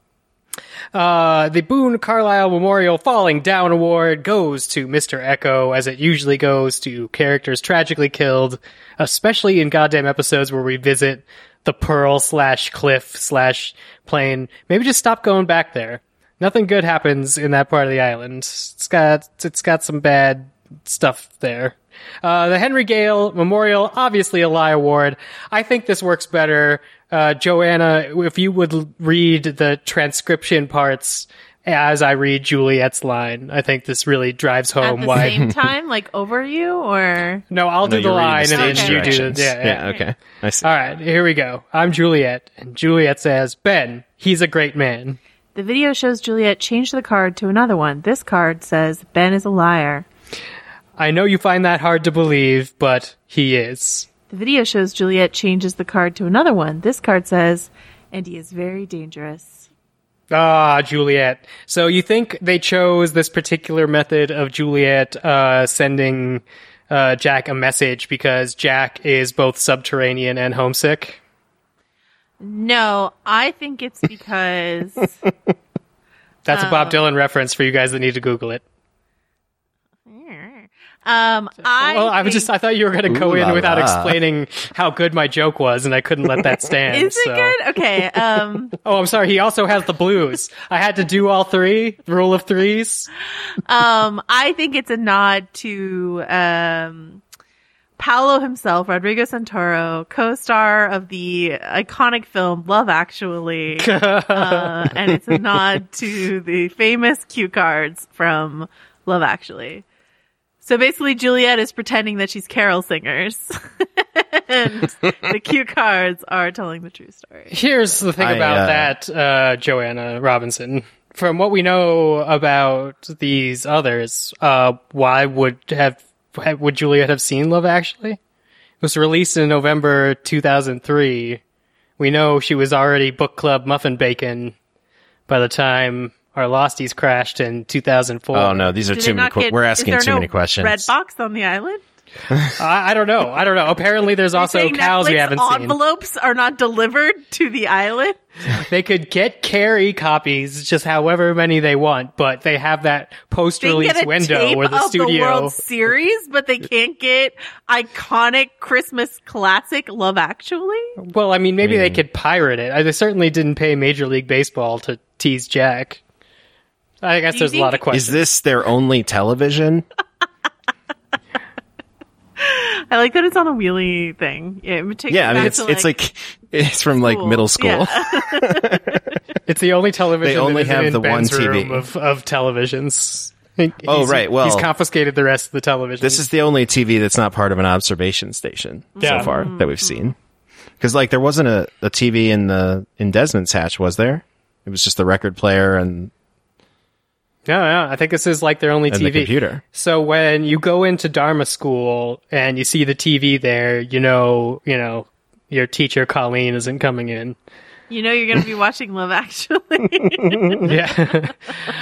Uh, the Boone Carlyle Memorial Falling Down Award goes to Mister Echo, as it usually goes to characters tragically killed, especially in goddamn episodes where we visit the pearl slash cliff slash plain. Maybe just stop going back there. Nothing good happens in that part of the island. It's got it's got some bad stuff there. Uh, the Henry Gale Memorial, obviously a lie award. I think this works better. Uh, Joanna, if you would read the transcription parts as I read Juliet's line, I think this really drives home At the why. same time, like over you, or No, I'll No, do the you're reading line the and then stage you do the, directions. yeah, yeah. Yeah, okay. I see. All right, here we go. I'm Juliet, and Juliet says, Ben, he's a great man. the video shows Juliet change the card to another one. This card says Ben is a liar. I know you find that hard to believe, but he is. The video shows Juliet changes the card to another one. This card says, and he is very dangerous. Ah, Juliet. So you think they chose this particular method of Juliet uh, sending uh, Jack a message because Jack is both subterranean and homesick? No, I think it's because That's a Oh. Bob Dylan reference for you guys that need to Google it. um I well, I was think- just, I thought you were going to go Ooh in la without la. explaining how good my joke was, and I couldn't let that stand. Is it so. good? Okay. Um Oh, I'm sorry. He also has the blues. I had to do all three. Rule of threes. um I think it's a nod to um Paolo himself, Rodrigo Santoro, co-star of the iconic film Love Actually. uh, and it's a nod to the famous cue cards from Love Actually. So basically, Juliet is pretending that she's carol singers. And the cue cards are telling the true story. Here's the thing I, about uh, that, uh, Joanna Robinson. From what we know about these others, uh, why would have would Juliet have seen Love Actually? It was released in November two thousand three. We know she was already book club muffin bacon by the time our Losties crashed in two thousand four. Oh no, these are Do too they many. not Que- get- we're is asking there too no many questions. Red box on the island? I, I don't know. I don't know. Apparently, there's also Saying cows we Netflix haven't seen. envelopes are not delivered to the island. They could get carry copies, just however many they want, but they have that They post-release get a window tape where the of the studio. World Series, but they can't get iconic Christmas classic Love Actually. Well, I mean, maybe they Mm. could pirate it. I, they certainly didn't pay Major League Baseball to tease Jack. I guess Do you there's a lot of think- questions. Is this their only television? I like that it's on a wheelie thing. Yeah, it takes Yeah, I mean back it's to, it's like it's from like school. middle school. Yeah. It's the only television. They only that isn't have in the one Ben's T V. room of, of televisions. Oh, He's- right, well- he's confiscated the rest of the television. This is the only T V that's not part of an observation station Yeah. so far that we've seen. Because like there wasn't a, a T V in the in Desmond's hatch, was there? It was just the record player and No, no, I think this is like their only and T V. the computer. So when you go into Dharma school and you see the T V there, you know, you know, your teacher Colleen isn't coming in. You know you're going to be watching Love Actually. Yeah.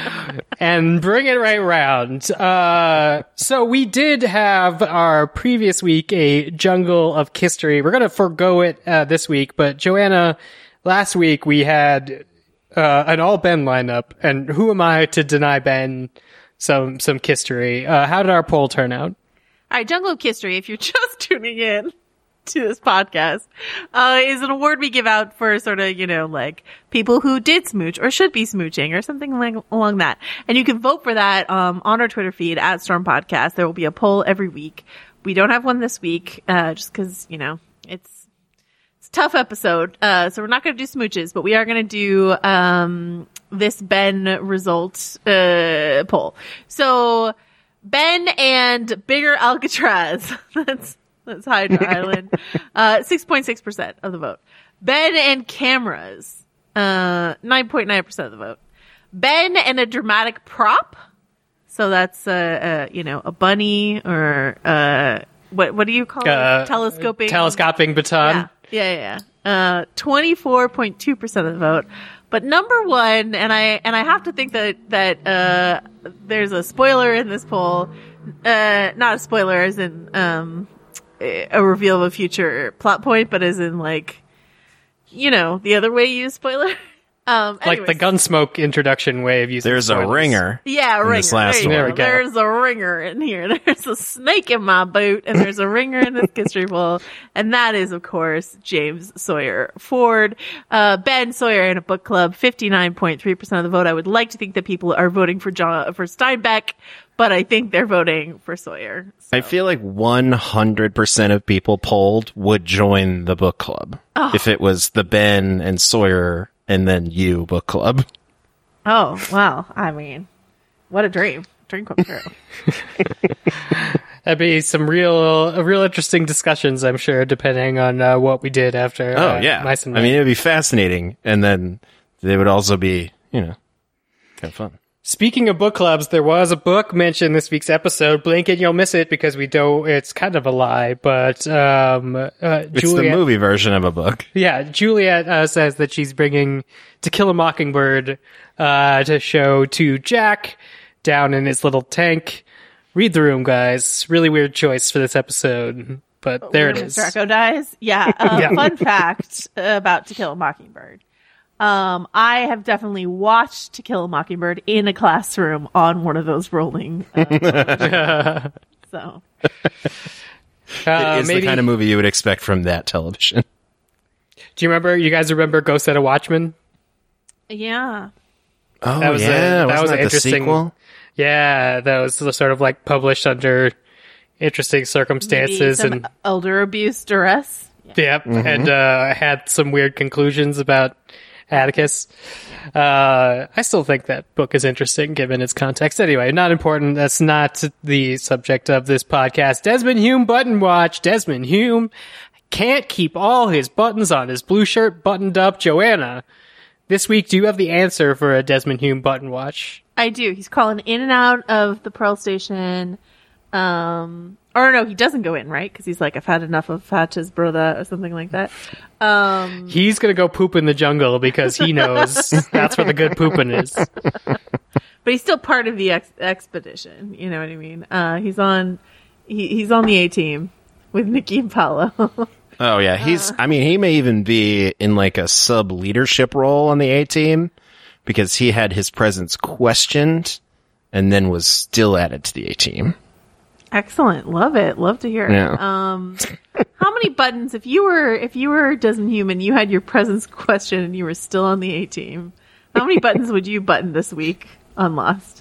And bring it right round. Uh, so we did have our previous week a Jungle of History. We're going to forego it uh, this week, but Joanna, last week we had uh, an all Ben lineup, and who am I to deny Ben some some history? Uh, how did our poll turn out? All right, Jungle of History, if you're just tuning in to this podcast, uh, is an award we give out for sort of, you know, like people who did smooch or should be smooching or something like along that. And you can vote for that um, on our Twitter feed at Storm Podcast. There will be a poll every week. We don't have one this week, uh, just because, you know, it's it's a tough episode. Uh, so we're not going to do smooches, but we are going to do um, this Ben results uh, poll. So Ben and Bigger Alcatraz. That's That's Hydra Island. Uh, six point six percent of the vote. Ben and cameras. Uh, nine point nine percent of the vote. Ben and a dramatic prop. So that's, uh, uh you know, a bunny or, uh, what, what do you call Uh, it? Telescoping. Telescoping baton. Yeah, yeah, yeah. Uh, twenty-four point two percent of the vote. But number one, and I, and I have to think that, that, uh, there's a spoiler in this poll. Uh, not a spoiler as in, um, a reveal of a future plot point, but as in like, you know, the other way you use spoiler. Um, Like the Gunsmoke introduction way of using There's a spoilers. ringer. Yeah, a in ringer. this last there you one. go. There we go. There's a ringer in here. There's a snake in my boot, and there's a ringer in this history bowl, and that is, of course, James Sawyer Ford. Uh, Ben Sawyer in a book club, fifty-nine point three percent of the vote. I would like to think that people are voting for John for Steinbeck, but I think they're voting for Sawyer. I feel like one hundred percent of people polled would join the book club Oh. if it was the Ben and Sawyer and then you book club. Oh, wow. I mean, what a dream. Dream come true. That'd be some real, uh, real interesting discussions, I'm sure, depending on uh, what we did after. Oh, uh, yeah. Mice and I Men. mean, it would be fascinating. And then they would also be, you know, kind of fun. Speaking of book clubs, there was a book mentioned this week's episode. Blink and you'll miss it because we don't. It's kind of a lie, but um, uh, It's Juliet, the movie version of a book. Yeah, Juliet uh, says that she's bringing To Kill a Mockingbird uh, to show to Jack down in his little tank. Read the room, guys. Really weird choice for this episode, but there Where it is. Mister Echo dies. Yeah. Uh, Yeah. Fun fact about To Kill a Mockingbird. Um, I have definitely watched To Kill a Mockingbird in a classroom on one of those rolling. Uh, so Uh, it is maybe, the kind of movie you would expect from that television. Do you remember? You guys remember Ghost at a Watchman? yeah. Oh, That was a- yeah. that Wasn't was that the interesting. sequel? Yeah, that was sort of like published under interesting Maybe circumstances some and elder abuse duress. yep, Mm-hmm. and uh, had some weird conclusions about Atticus. Uh, I still think that book is interesting given its context. Anyway, not important. That's not the subject of this podcast. Desmond Hume button watch. Desmond Hume can't keep all his buttons on his blue shirt buttoned up. Joanna, this week, do you have the answer for a Desmond Hume button watch? I do. He's calling in and out of the Pearl Station. Um, or no, he doesn't go in, right? Because he's like, I've had enough of Fatch's brother or something like that. Um, He's gonna go poop in the jungle because he knows that's where the good pooping is. but he's still part of the ex- expedition. You know what I mean? Uh, he's on, he, he's on the A team with Nikki and Paolo. Oh, yeah. He's, I mean, he may even be in like a sub leadership role on the A team because he had his presence questioned and then was still added to the A team. Excellent. Love it. Love to hear it. Yeah. Um, how many buttons, if you were, if you were Desmond Hume and you had your presence questioned and you were still on the A team, how many buttons would you button this week on Lost?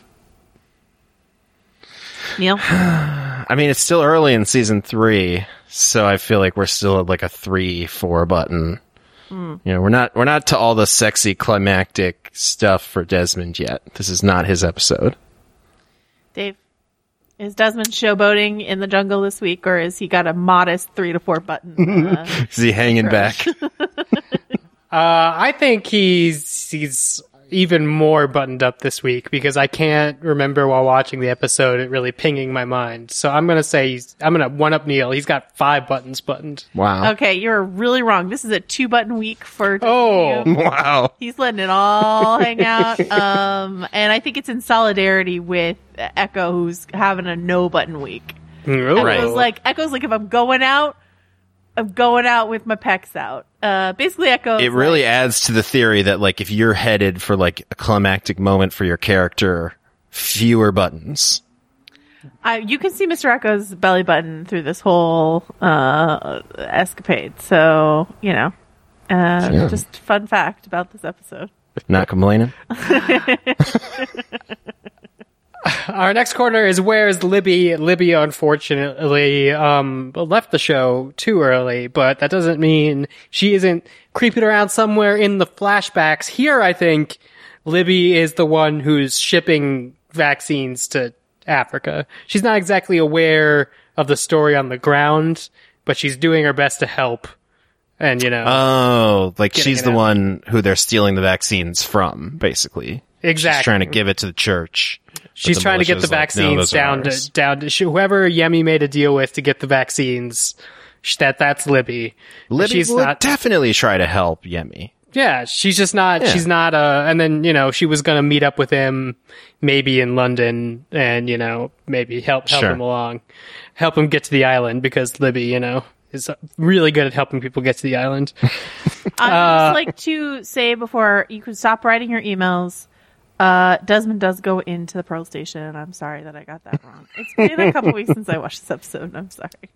Neil? I mean, it's still early in season three, so I feel like we're still at like a three, four button. Mm. You know, we're not, we're not to all the sexy climactic stuff for Desmond yet. This is not his episode. Dave? Is Desmond showboating in the jungle this week, or is he got a modest three to four button? Uh, Is he hanging back? Uh, I think he's he's even more buttoned up this week because I can't remember while watching the episode it really pinging my mind. So I'm gonna say he's I'm gonna one up Neil. He's got five buttons buttoned. Wow. okay, you're really wrong. This is a two button week for Desmond Oh, Hume. Wow. He's letting it all hang out. Um, and I think it's in solidarity with Echo, who's having a no button week. Right. Echo's like, Echo's like, if I'm going out, I'm going out with my pecs out. Uh, basically Echo. It really adds to the theory that like if you're headed for like a climactic moment for your character, fewer buttons. I, you can see Mister Echo's belly button through this whole uh, escapade. So, you know, uh, Yeah. just fun fact about this episode. Not complaining. Our next corner is Where's Libby? Libby, unfortunately, um, left the show too early, but that doesn't mean she isn't creeping around somewhere in the flashbacks. Here, I think Libby is the one who's shipping vaccines to Africa. She's not exactly aware of the story on the ground, but she's doing her best to help. And, you know. Oh, like Getting she's it the out. one who they're stealing the vaccines from, basically. Exactly. She's trying to give it to the church. but She's the trying to get the militia's like, no, vaccines those are down ours. to down to sh- whoever Yemi made a deal with to get the vaccines. sh- That that's Libby. Libby she's would not. definitely try to help Yemi. Yeah, she's just not. Yeah. She's not. Uh, and then you know she was gonna meet up with him, maybe in London, and you know maybe help help Sure. him along, help him get to the island because Libby, you know, is really good at helping people get to the island. I'd Uh, just like to say before you could stop writing your emails, uh, Desmond does go into the Pearl Station, and I'm sorry that I got that wrong. It's been a couple weeks since I watched this episode, and I'm sorry.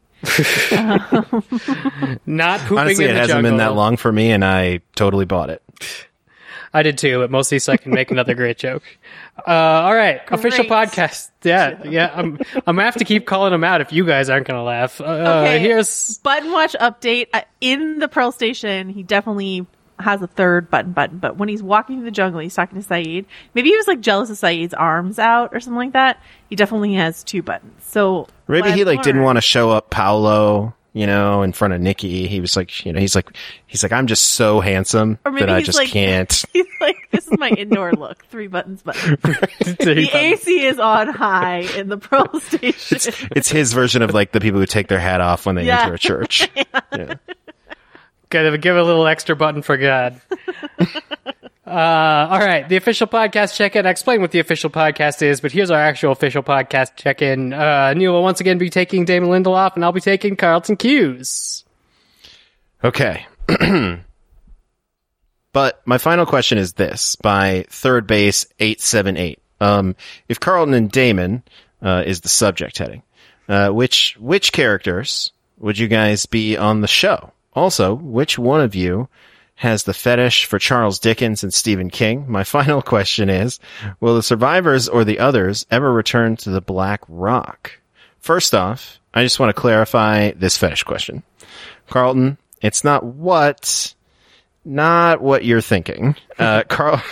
um, Not pooping Honestly, in it the hasn't jungle. been that long for me, and I totally bought it. I did too, but mostly so I can make another great joke. Uh, all right, Great official podcast. Yeah, yeah. I'm I'm gonna have to keep calling them out if you guys aren't gonna laugh. Uh, okay, here's Button Watch update. Uh, in the Pearl Station, he definitely has a third button button, but when he's walking through the jungle, he's talking to Saeed. Maybe he was like jealous of Saeed's arms out or something like that. He definitely has two buttons. So Maybe he like didn't want to show up Paolo, you know, in front of Nikki. He was like, you know, he's like, he's like, I'm just so handsome Or maybe that I he's just like- can't. He's like, this is my indoor look. Three buttons button. Three The A buttons. C is on high in the Pearl Station. It's his version of like the people who take their hat off when they Yeah. enter a church. Yeah. Gotta give a little extra button for God. uh, all right, the official podcast check-in. I explained what the official podcast is, but here's our actual official podcast check-in. Uh, Neil will once again be taking Damon Lindelof, and I'll be taking Carlton Cuse. Okay. But my final question is this, by third base eight seven eight. Um, if Carlton and Damon uh, is the subject heading, uh, which which characters would you guys be on the show? Also, which one of you has the fetish for Charles Dickens and Stephen King? My final question is, will the survivors or the others ever return to the Black Rock? First off, I just want to clarify this fetish question. Carlton, it's not what... Not what you're thinking. Uh, Carl,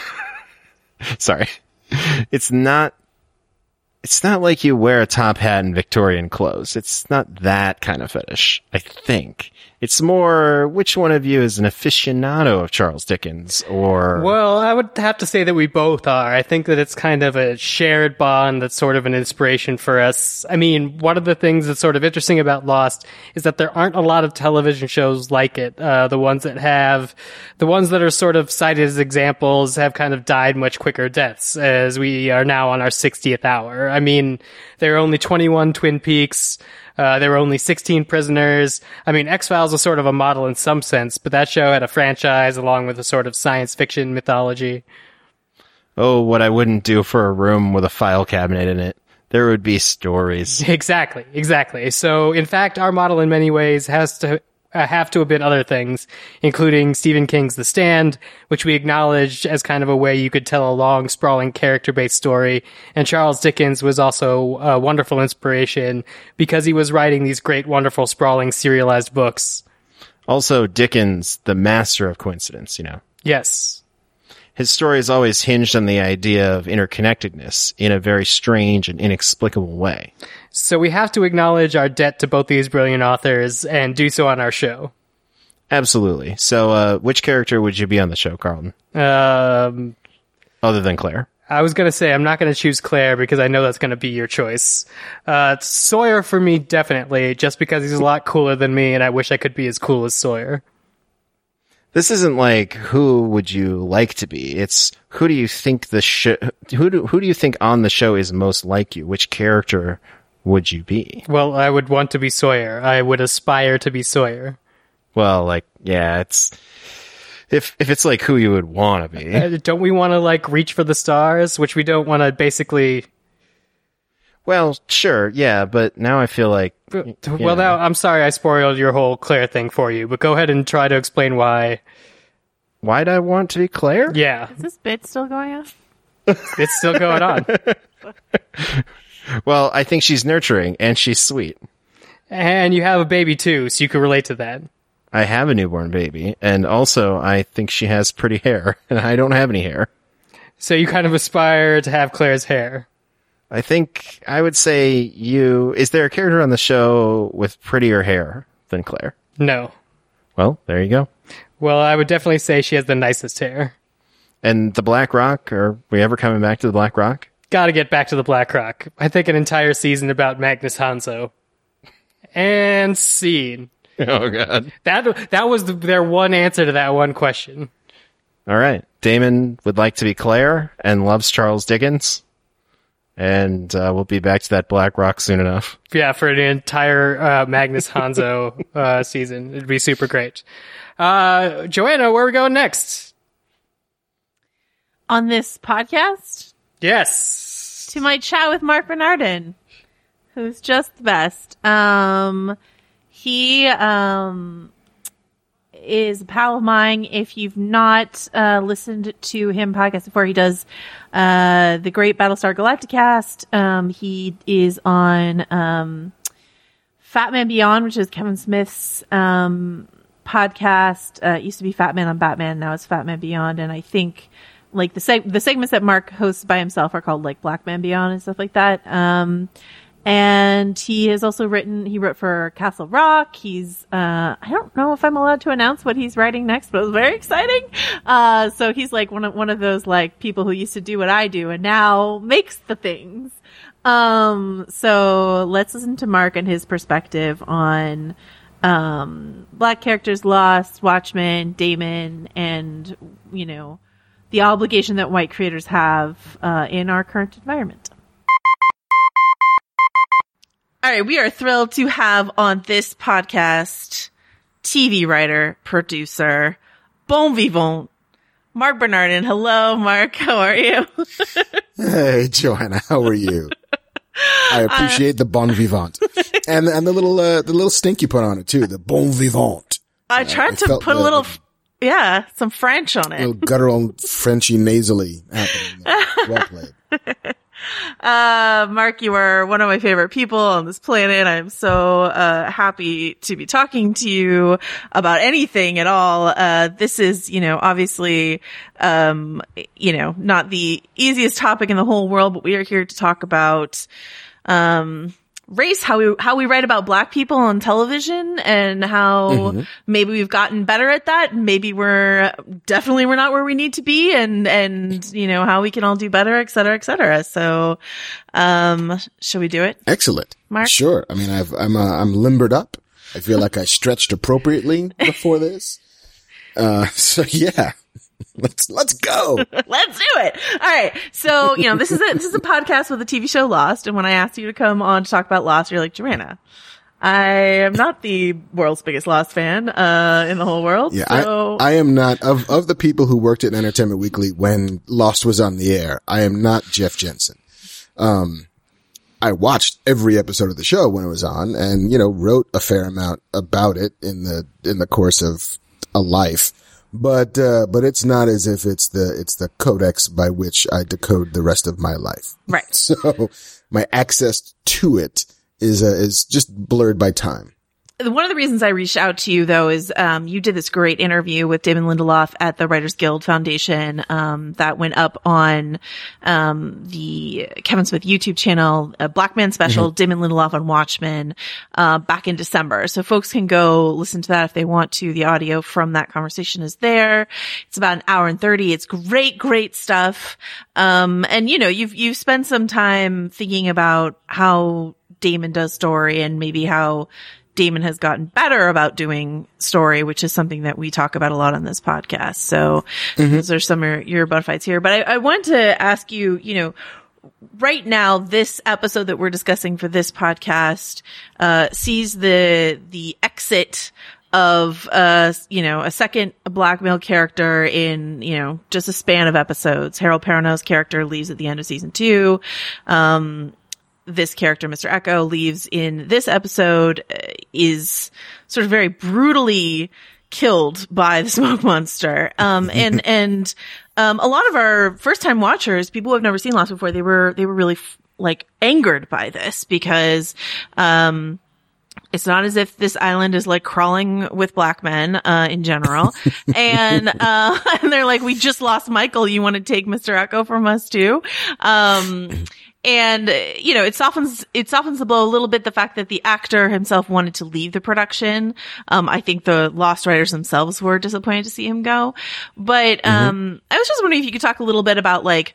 sorry. It's not, it's not like you wear a top hat and Victorian clothes. It's not that kind of fetish, I think. It's more, which one of you is an aficionado of Charles Dickens or... Well, I would have to say that we both are. I think that it's kind of a shared bond that's sort of an inspiration for us. I mean, one of the things that's sort of interesting about Lost is that there aren't a lot of television shows like it. Uh, the ones that have, the ones that are sort of cited as examples have kind of died much quicker deaths, as we are now on our sixtieth hour. I mean, there are only twenty-one Twin Peaks. Uh, there were only sixteen prisoners. I mean, X-Files was sort of a model in some sense, but that show had a franchise along with a sort of science fiction mythology. Oh, what I wouldn't do for a room with a file cabinet in it. There would be stories. Exactly, exactly. So, in fact, our model in many ways has to uh, have to have been other things, including Stephen King's The Stand, which we acknowledged as kind of a way you could tell a long, sprawling, character-based story. And Charles Dickens was also a wonderful inspiration because he was writing these great, wonderful, sprawling, serialized books. Also, Dickens, the master of coincidence, you know. Yes. His story is always hinged on the idea of interconnectedness in a very strange and inexplicable way. So we have to acknowledge our debt to both these brilliant authors and do so on our show. Absolutely. So, uh, which character would you be on the show, Carlton? Um, Other than Claire? I was going to say I'm not going to choose Claire because I know that's going to be your choice. Uh, it's Sawyer for me, definitely, just because he's a lot cooler than me and I wish I could be as cool as Sawyer. This isn't like who would you like to be. It's who do you think the show, who do, who do you think on the show is most like you? Which character would you be? Well, I would want to be Sawyer. I would aspire to be Sawyer. Well, like, yeah, it's, if, if it's like who you would want to be. Uh, don't we want to, like, reach for the stars? Which we don't want to basically... Well, sure, yeah, but now I feel like... Well, know. now, I'm sorry I spoiled your whole Claire thing for you, but go ahead and try to explain why. Why'd I want to be Claire? Yeah. Is this bit still going on? It's still going on. Well, I think she's nurturing, and she's sweet. And you have a baby, too, so you can relate to that. I have a newborn baby, and also I think she has pretty hair, and I don't have any hair. So you kind of aspire to have Claire's hair. I think I would say you... Is there a character on the show with prettier hair than Claire? No. Well, there you go. Well, I would definitely say she has the nicest hair. And the Black Rock? Are we ever coming back to the Black Rock? Gotta get back to the Black Rock. I think an entire season about Magnus Hanzo. And scene. Oh, God. That, that was the, their one answer to that one question. All right. Damon would like to be Claire and loves Charles Dickens. and uh, we'll be back to that Black Rock soon enough. Yeah, for an entire uh, Magnus Hanzo uh, season. It'd be super great. Uh, Joanna, where are we going next? On this podcast? Yes. To my chat with Mark Bernardin, who's just the best. Um, he um, is a pal of mine. If you've not uh, listened to him podcast before, he does uh, the great Battlestar Galacticast. Um, he is on um, Fat Man Beyond, which is Kevin Smith's um, podcast. Uh, it used to be Fat Man on Batman. Now it's Fat Man Beyond. And I think like the seg- the segments that Mark hosts by himself are called like Black Man Beyond and stuff like that. Um, and he has also written, he wrote for Castle Rock. He's, uh, I don't know if I'm allowed to announce what he's writing next, but it was very exciting. Uh, so he's like one of, one of those like people who used to do what I do and now makes the things. Um, so let's listen to Mark and his perspective on, um, Black characters, Lost, Watchmen, Damon, and, you know, the obligation that white creators have, uh, in our current environment. All right, we are thrilled to have on this podcast T V writer, producer, bon vivant, Mark Bernardin. Hello, Mark. How are you? Hey, Joanna. How are you? I appreciate uh, the bon vivant and and the little uh, the little stink you put on it too. The bon vivant. I tried uh, I to put the, a little, yeah, some French on it. A little guttural Frenchy nasally happening. Well played. Uh, Mark, you are one of my favorite people on this planet. I'm so, uh, happy to be talking to you about anything at all. Uh, this is, you know, obviously, um, you know, not the easiest topic in the whole world, but we are here to talk about, um, race, how we, how we write about Black people on television and how mm-hmm. maybe we've gotten better at that. Maybe we're definitely, we're not where we need to be and, and, you know, how we can all do better, et cetera, et cetera. So, um, shall we do it? Excellent. Mark? Sure. I mean, I've, I'm, uh, I'm limbered up. I feel like I stretched appropriately before this. Uh, so yeah. Let's, let's go. Let's do it. All right. So, you know, this is a, this is a podcast with the T V show Lost. And when I asked you to come on to talk about Lost, you're like, Joanna, I am not the world's biggest Lost fan, uh, in the whole world. Yeah. So. I, I am not of, of the people who worked at Entertainment Weekly when Lost was on the air. I am not Jeff Jensen. Um, I watched every episode of the show when it was on and, you know, wrote a fair amount about it in the, in the course of a life. But, uh, but it's not as if it's the, it's the codex by which I decode the rest of my life. Right. So my access to it is, uh, is just blurred by time. One of the reasons I reached out to you, though, is um, you did this great interview with Damon Lindelof at the Writers Guild Foundation um, that went up on um, the Kevin Smith YouTube channel, a Black Man special, mm-hmm. Damon Lindelof on Watchmen, uh, back in December. So folks can go listen to that if they want to. The audio from that conversation is there. It's about an hour and thirty. It's great, great stuff. Um, and, you know, you've you've spent some time thinking about how Damon does story and maybe how Damon has gotten better about doing story, which is something that we talk about a lot on this podcast. So mm-hmm. those are some of your butt fights here. But I, I want to ask you, you know, right now, this episode that we're discussing for this podcast, uh, sees the, the exit of, uh, you know, a second Black male character in, you know, just a span of episodes. Harold Perrineau's character leaves at the end of season two. Um, This character, Mister Echo, leaves in this episode, uh, is sort of very brutally killed by the smoke monster. Um, and, and, um, a lot of our first time watchers, people who have never seen Lost before, they were, they were really f- like angered by this because, um, it's not as if this island is like crawling with Black men, uh, in general. and, uh, and they're like, we just lost Michael. You want to take Mister Echo from us too? Um, And, you know, it softens, it softens the blow a little bit, the fact that the actor himself wanted to leave the production. Um, I think the Lost writers themselves were disappointed to see him go. But, um, mm-hmm. I was just wondering if you could talk a little bit about, like,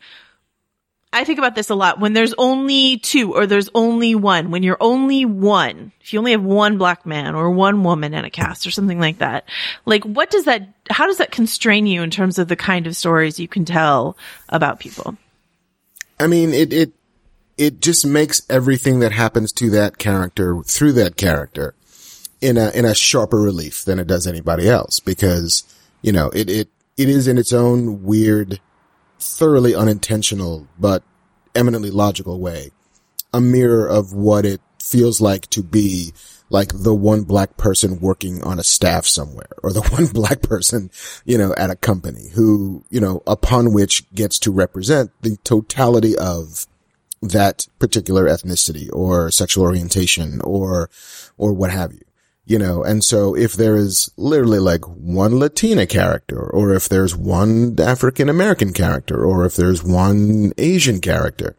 I think about this a lot. When there's only two or there's only one, when you're only one, if you only have one Black man or one woman in a cast or something like that, like, what does that, how does that constrain you in terms of the kind of stories you can tell about people? I mean, it, it, it just makes everything that happens to that character through that character in a, in a sharper relief than it does anybody else, because, you know, it, it, it is in its own weird, thoroughly unintentional, but eminently logical way, a mirror of what it feels like to be like the one black person working on a staff somewhere, or the one black person, you know, at a company who, you know, upon which gets to represent the totality of that particular ethnicity or sexual orientation or, or what have you. You know, and so if there is literally like one Latina character, or if there's one African American character, or if there's one Asian character,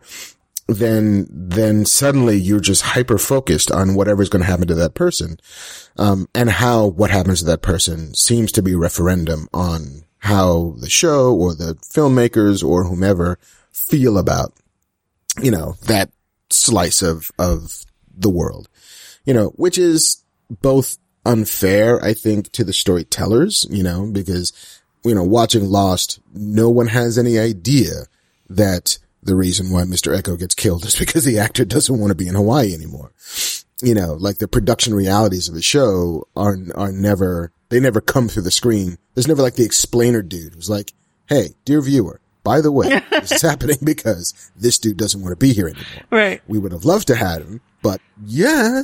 then, then suddenly you're just hyper focused on whatever's going to happen to that person, um, and how what happens to that person seems to be referendum on how the show or the filmmakers or whomever feel about, you know, that slice of, of the world, you know, which is both unfair, I think, to the storytellers, you know, because, you know, watching Lost, no one has any idea that the reason why Mister Echo gets killed is because the actor doesn't want to be in Hawaii anymore. You know, like the production realities of the show are, are never, they never come through the screen. There's never like the explainer dude who's like, hey, dear viewer, by the way, this is happening because this dude doesn't want to be here anymore. Right. We would have loved to have him, but yeah.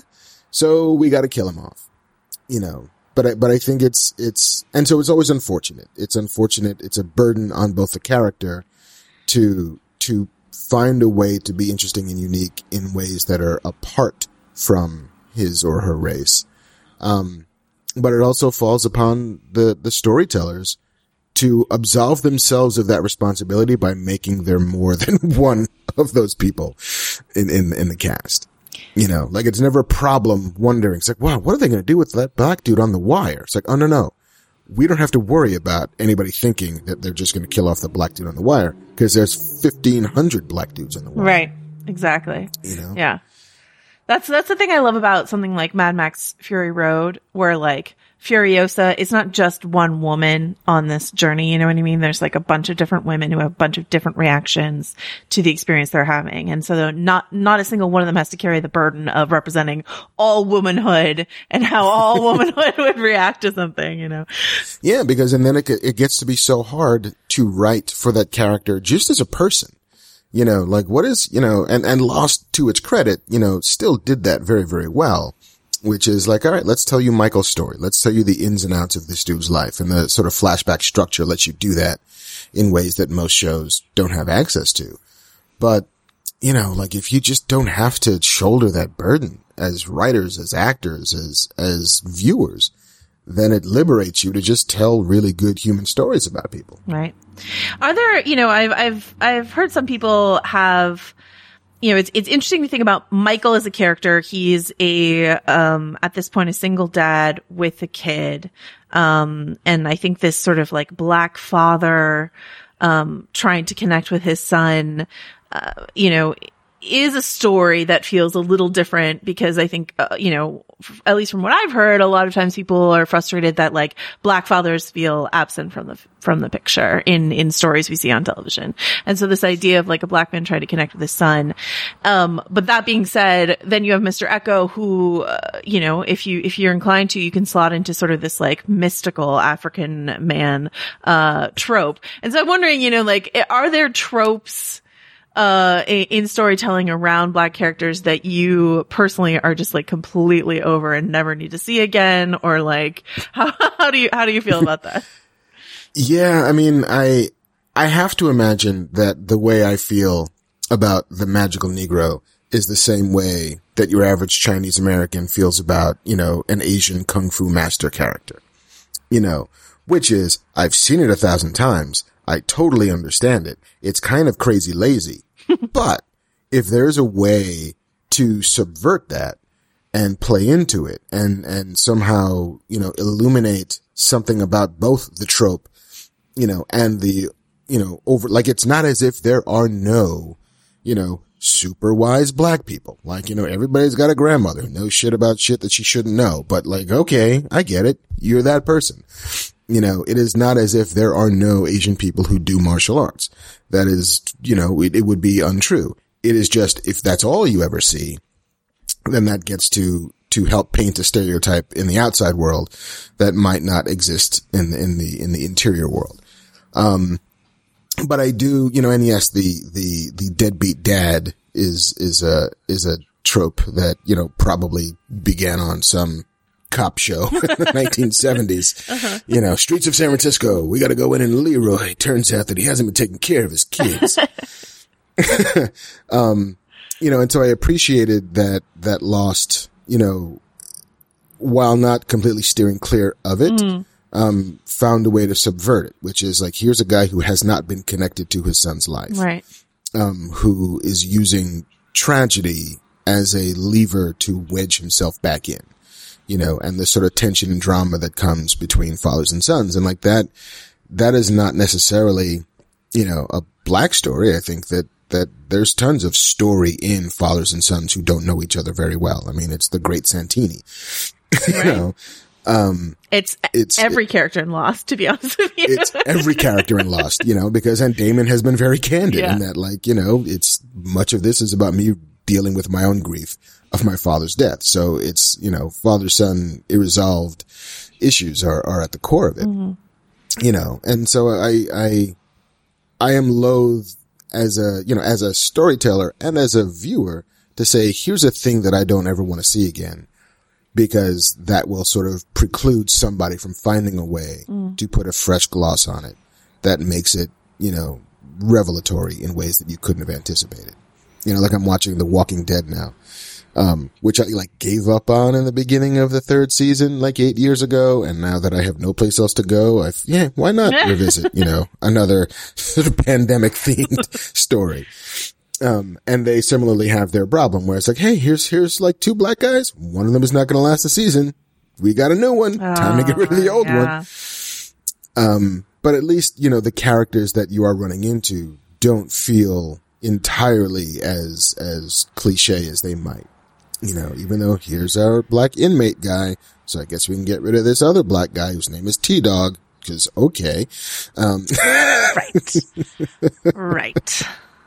So we got to kill him off, you know, but I, but I think it's, it's, and so it's always unfortunate. It's unfortunate. It's a burden on both the character to, to find a way to be interesting and unique in ways that are apart from his or her race. Um, but it also falls upon the, the storytellers to absolve themselves of that responsibility by making there more than one of those people in, in, in the cast. You know, like it's never a problem wondering. It's like, wow, what are they going to do with that black dude on the wire? It's like, oh, no, no. We don't have to worry about anybody thinking that they're just going to kill off the black dude on the wire, because there's fifteen hundred black dudes on the wire. Right. Exactly. You know? Yeah. That's, that's the thing I love about something like Mad Max Fury Road, where like Furiosa is not just one woman on this journey. You know what I mean? There's like a bunch of different women who have a bunch of different reactions to the experience they're having. And so not, not a single one of them has to carry the burden of representing all womanhood and how all womanhood would react to something, you know? Yeah, because, and then it, it gets to be so hard to write for that character just as a person. You know, like what is, you know, and, and Lost, to its credit, you know, still did that very, very well. Which is like, all right, let's tell you Michael's story. Let's tell you the ins and outs of this dude's life. And the sort of flashback structure lets you do that in ways that most shows don't have access to. But, you know, like if you just don't have to shoulder that burden as writers, as actors, as, as viewers, then it liberates you to just tell really good human stories about people. Right. Are there, you know, I've, I've, I've heard some people have, you know, it's, it's interesting to think about Michael as a character. He's a, um, at this point, a single dad with a kid. Um, and I think this sort of like black father, um, trying to connect with his son, uh, you know, is a story that feels a little different, because I think, uh, you know, f- at least from what I've heard, a lot of times people are frustrated that like black fathers feel absent from the, from the picture in, in stories we see on television. And so this idea of like a black man trying to connect with his son. Um, but that being said, then you have Mister Echo who, uh, you know, if you, if you're inclined to, you can slot into sort of this like mystical African man, uh, trope. And so I'm wondering, you know, like, are there tropes uh in storytelling around black characters that you personally are just like completely over and never need to see again, or like how how do you how do you feel about that? Yeah, I mean, I I have to imagine that the way I feel about the magical Negro is the same way that your average Chinese American feels about, you know, an Asian kung fu master character. You know, which is, I've seen it a thousand times. I totally understand it. It's kind of crazy lazy. But if there's a way to subvert that and play into it and, and somehow, you know, illuminate something about both the trope, you know, and the, you know, over, like it's not as if there are no, you know, super wise black people. Like, you know, everybody's got a grandmother who knows shit about shit that she shouldn't know. But like, okay, I get it. You're that person. You know, it is not as if there are no Asian people who do martial arts. That is, you know, it, it would be untrue. It is just, if that's all you ever see, then that gets to, to help paint a stereotype in the outside world that might not exist in, in the, in the interior world. Um, but I do, you know, and yes, the, the, the deadbeat dad is, is a, is a trope that, you know, probably began on some cop show in the nineteen seventies. Uh-huh. You know, streets of San Francisco, we gotta go in and Leroy. Turns out that he hasn't been taking care of his kids. um, you know, and so I appreciated that, that Lost, you know, while not completely steering clear of it, mm. um, found a way to subvert it, which is like, here's a guy who has not been connected to his son's life. Right. Um, who is using tragedy as a lever to wedge himself back in, you know, and the sort of tension and drama that comes between fathers and sons. And like that, that is not necessarily, you know, a black story. I think that, that there's tons of story in fathers and sons who don't know each other very well. I mean, it's the great Santini, you right. know, um, it's, it's every it, character in Lost, to be honest with you. It's every character in Lost, you know, because, and Damon has been very candid yeah. in that, like, you know, it's much of this is about me dealing with my own grief of my father's death. So it's, you know, father-son irresolved issues are, are at the core of it, mm-hmm. you know, and so I, I, I am loath as a, you know, as a storyteller and as a viewer to say, here's a thing that I don't ever want to see again, because that will sort of preclude somebody from finding a way mm. to put a fresh gloss on it that makes it, you know, revelatory in ways that you couldn't have anticipated. You know, like I'm watching The Walking Dead now, um, which I like gave up on in the beginning of the third season, like eight years ago. And now that I have no place else to go, I've, yeah, why not revisit, you know, another sort of pandemic themed story. Um, and they similarly have their problem where it's like, hey, here's, here's like two black guys. One of them is not going to last a season. We got a new one. Oh, time to get rid of the old yeah. one. Um, but at least, you know, the characters that you are running into don't feel entirely as, as cliche as they might, you know, even though here's our black inmate guy. So I guess we can get rid of this other black guy whose name is T-Dog. Cause okay. Um, right. Right.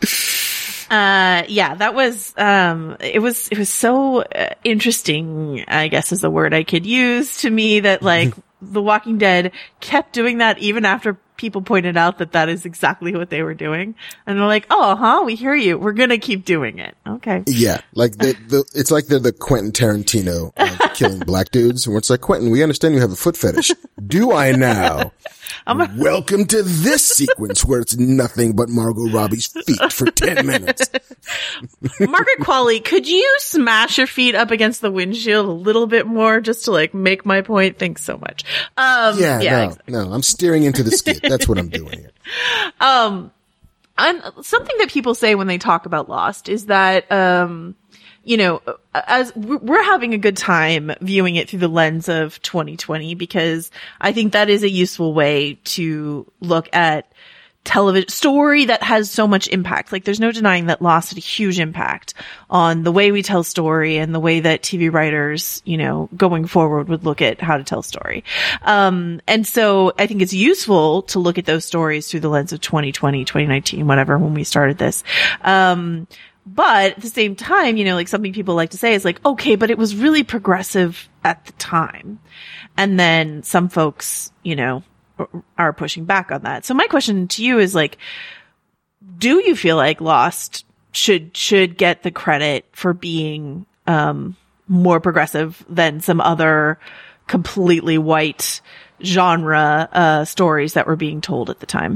Uh, yeah, that was, um, it was, it was so uh, interesting, I guess is the word I could use to me, that like The Walking Dead kept doing that even after people pointed out that that is exactly what they were doing. And they're like, oh, huh, we hear you. We're going to keep doing it. Okay. Yeah. Like the, the, it's like they're the Quentin Tarantino of killing black dudes. Where it's like, Quentin, we understand you have a foot fetish. Do I now? I'm a- Welcome to this sequence where it's nothing but Margot Robbie's feet for ten minutes. Margaret Qualley, could you smash your feet up against the windshield a little bit more just to like make my point? Thanks so much. Um, yeah, yeah no, exactly. no, I'm steering into the skid. That's what I'm doing here. Um, and something that people say when they talk about Lost is that, um, you know, as we're having a good time viewing it through the lens of twenty twenty, because I think that is a useful way to look at television story that has so much impact. Like there's no denying that Lost had a huge impact on the way we tell story and the way that T V writers, you know, going forward would look at how to tell story. Um, and so I think it's useful to look at those stories through the lens of twenty twenty, twenty nineteen, whatever, when we started this. Um, But at the same time, you know, like something people like to say is like, okay, but it was really progressive at the time. And then some folks, you know, are pushing back on that. So my question to you is like, do you feel like Lost should, should get the credit for being, um, more progressive than some other completely white genre, uh, stories that were being told at the time?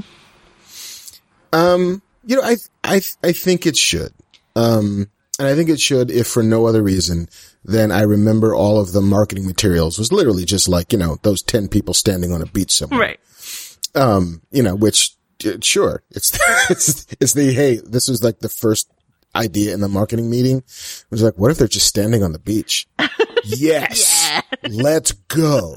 Um, you know, I, I, I think it should. Um, and I think it should, if for no other reason than I remember all of the marketing materials was literally just like, you know, those ten people standing on a beach somewhere. Right. Um, you know, which, sure, it's, it's, it's the, hey, this was like the first idea in the marketing meeting. It was like, what if they're just standing on the beach? Yes. Yeah. Let's go.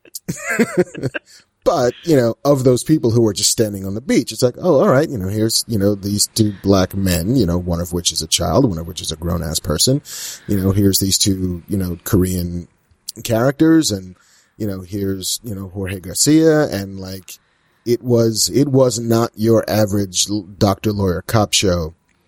But, you know, of those people who were just standing on the beach, it's like, oh, all right, you know, here's, you know, these two black men, you know, one of which is a child, one of which is a grown-ass person. You know, here's these two, you know, Korean characters, and, you know, here's, you know, Jorge Garcia, and like, it was, it was not your average doctor, lawyer, cop show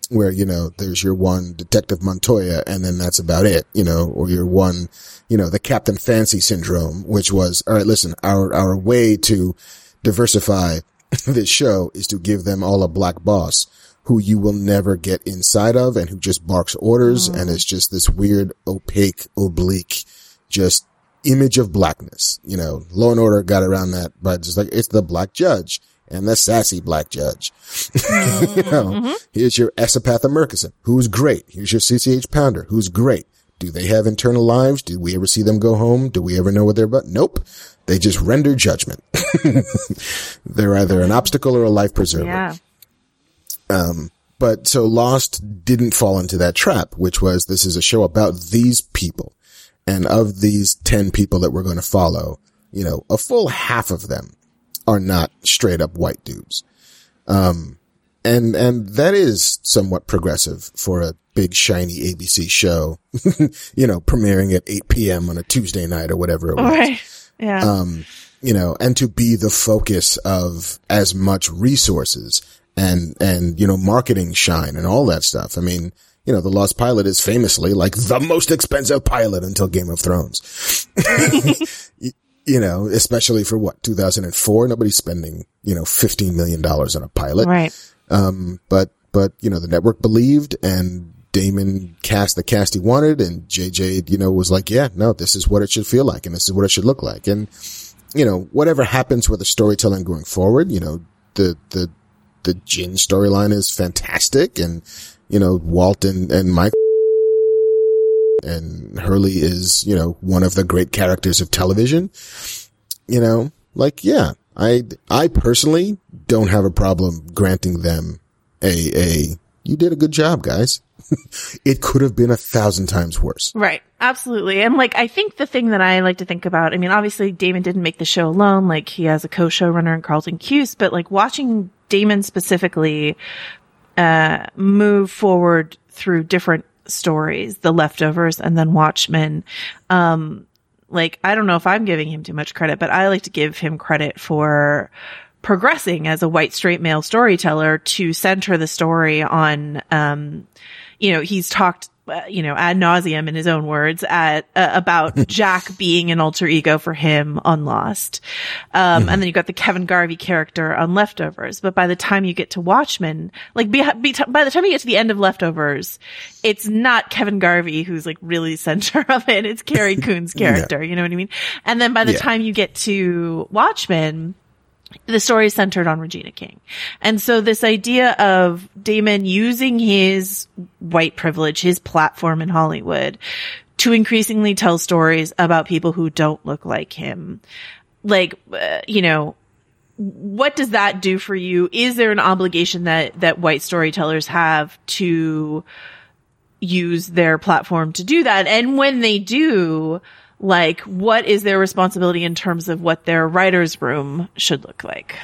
where, you know, there's your one Detective Montoya and then that's about it, you know, or your one, you know, the Captain Fancy syndrome, which was, all right, listen, our, our way to diversify this show is to give them all a black boss who you will never get inside of and who just barks orders. Mm. And it's just this weird, opaque, oblique, just image of blackness. You know, Law and Order got around that by just like, it's the black judge. And the sassy black judge. Mm-hmm. You know, mm-hmm. Here's your Esapatha Murkison, who's great. Here's your C C H Pounder, who's great. Do they have internal lives? Did we ever see them go home? Do we ever know what they're about? Nope. They just render judgment. They're either an obstacle or a life preserver. Yeah. Um, but so Lost didn't fall into that trap, which was this is a show about these people. And of these ten people that we're going to follow, you know, a full half of them are not straight up white dudes. Um, and, and that is somewhat progressive for a big shiny A B C show, you know, premiering at eight p.m. on a Tuesday night or whatever it was. Right. Yeah. Um, you know, and to be the focus of as much resources and, and, you know, marketing shine and all that stuff. I mean, you know, The Lost Pilot is famously like the most expensive pilot until Game of Thrones. You know, especially for what, two thousand four? Nobody's spending, you know, fifteen million dollars on a pilot. Right. Um, but, but, you know, the network believed and Damon cast the cast he wanted and J J, you know, was like, yeah, no, this is what it should feel like and this is what it should look like. And, you know, whatever happens with the storytelling going forward, you know, the, the, the Jin storyline is fantastic and, you know, Walt and, and Mike and Hurley is, you know, one of the great characters of television. You know, like, yeah, I, I personally don't have a problem granting them a, a, you did a good job, guys. It could have been a thousand times worse. Right. Absolutely. And like, I think the thing that I like to think about, I mean, obviously Damon didn't make the show alone. Like he has a co-showrunner in Carlton Cuse, but like watching Damon specifically, uh, move forward through different stories, The Leftovers and then Watchmen. Um, like, I don't know if I'm giving him too much credit, but I like to give him credit for progressing as a white straight male storyteller to center the story on, um, you know, he's talked, uh, you know, ad nauseum in his own words at, uh, about Jack being an alter ego for him on Lost. Um, mm-hmm. And then you got the Kevin Garvey character on Leftovers. But by the time you get to Watchmen, like be, be, by the time you get to the end of Leftovers, it's not Kevin Garvey who's like really center of it. It's Carrie Coon's character. Yeah. You know what I mean? And then by the yeah. time you get to Watchmen, the story is centered on Regina King. And so this idea of Damon using his white privilege, his platform in Hollywood to increasingly tell stories about people who don't look like him. Like, uh, you know, what does that do for you? Is there an obligation that, that white storytellers have to use their platform to do that? And when they do, like, what is their responsibility in terms of what their writer's room should look like?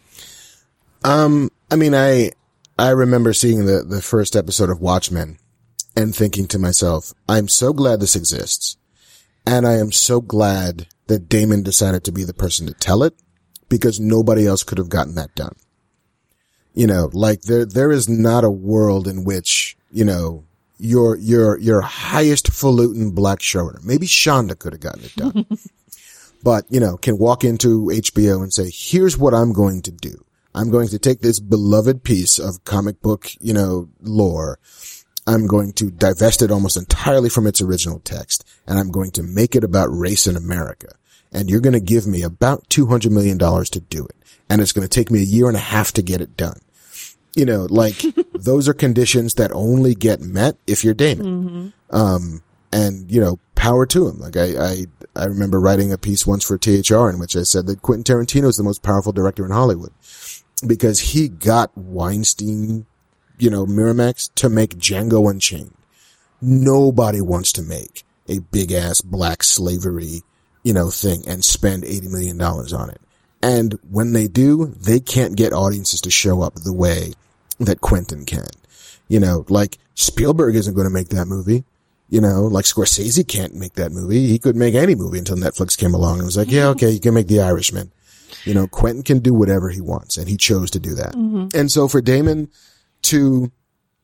Um, I mean, I, I remember seeing the, the first episode of Watchmen and thinking to myself, I'm so glad this exists. And I am so glad that Damon decided to be the person to tell it because nobody else could have gotten that done. You know, like there, there is not a world in which, you know, your, your, your highest falutin black showrunner, maybe Shonda could have gotten it done, but, you know, can walk into H B O and say, here's what I'm going to do. I'm going to take this beloved piece of comic book, you know, lore. I'm going to divest it almost entirely from its original text, and I'm going to make it about race in America. And you're going to give me about two hundred million dollars to do it. And it's going to take me a year and a half to get it done. You know, like, those are conditions that only get met if you're Damon. Mm-hmm. Um, and, you know, power to him. Like, I, I, I remember writing a piece once for T H R in which I said that Quentin Tarantino is the most powerful director in Hollywood because he got Weinstein, you know, Miramax to make Django Unchained. Nobody wants to make a big ass black slavery, you know, thing and spend eighty million dollars on it. And when they do, they can't get audiences to show up the way that Quentin can. You know, like Spielberg isn't going to make that movie. You know, like Scorsese can't make that movie. He could make any movie until Netflix came along and was like, yeah, okay, you can make The Irishman. You know, Quentin can do whatever he wants, and he chose to do that. Mm-hmm. And so for Damon to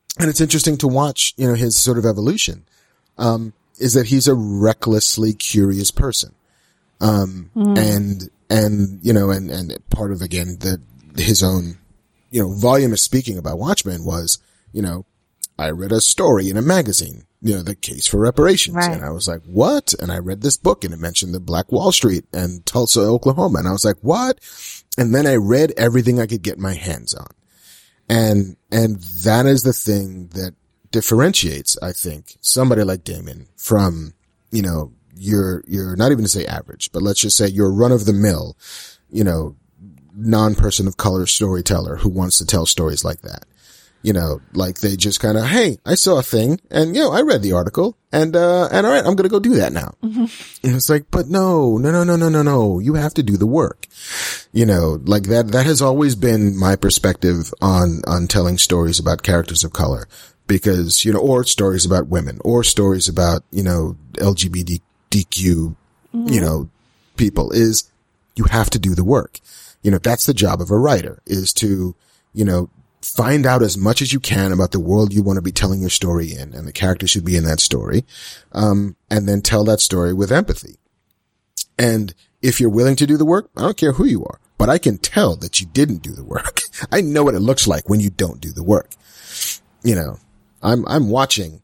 and it's interesting to watch, you know, his sort of evolution, um, is that he's a recklessly curious person. Um, mm. and, and, you know, and, and part of, again, the, his own, you know, volume of speaking about Watchmen was, you know, I read a story in a magazine, you know, the case for reparations. Right. And I was like, what? And I read this book and it mentioned the Black Wall Street and Tulsa, Oklahoma. And I was like, what? And then I read everything I could get my hands on. And, and that is the thing that differentiates, I think, somebody like Damon from, you know, your, your, not even to say average, but let's just say your run of the mill, you know, non-person of color storyteller who wants to tell stories like that. You know, like they just kind of, hey, I saw a thing and, you know, I read the article and, uh, and all right, I'm going to go do that now. Mm-hmm. And it's like, but no, no, no, no, no, no, no. You have to do the work. You know, like that, that has always been my perspective on, on telling stories about characters of color because, you know, or stories about women or stories about, you know, L G B T Q, mm-hmm. you know, people is you have to do the work. You know, that's the job of a writer is to, you know, find out as much as you can about the world you want to be telling your story in and the characters should be in that story. Um, and then tell that story with empathy. And if you're willing to do the work, I don't care who you are, but I can tell that you didn't do the work. I know what it looks like when you don't do the work. You know, I'm, I'm watching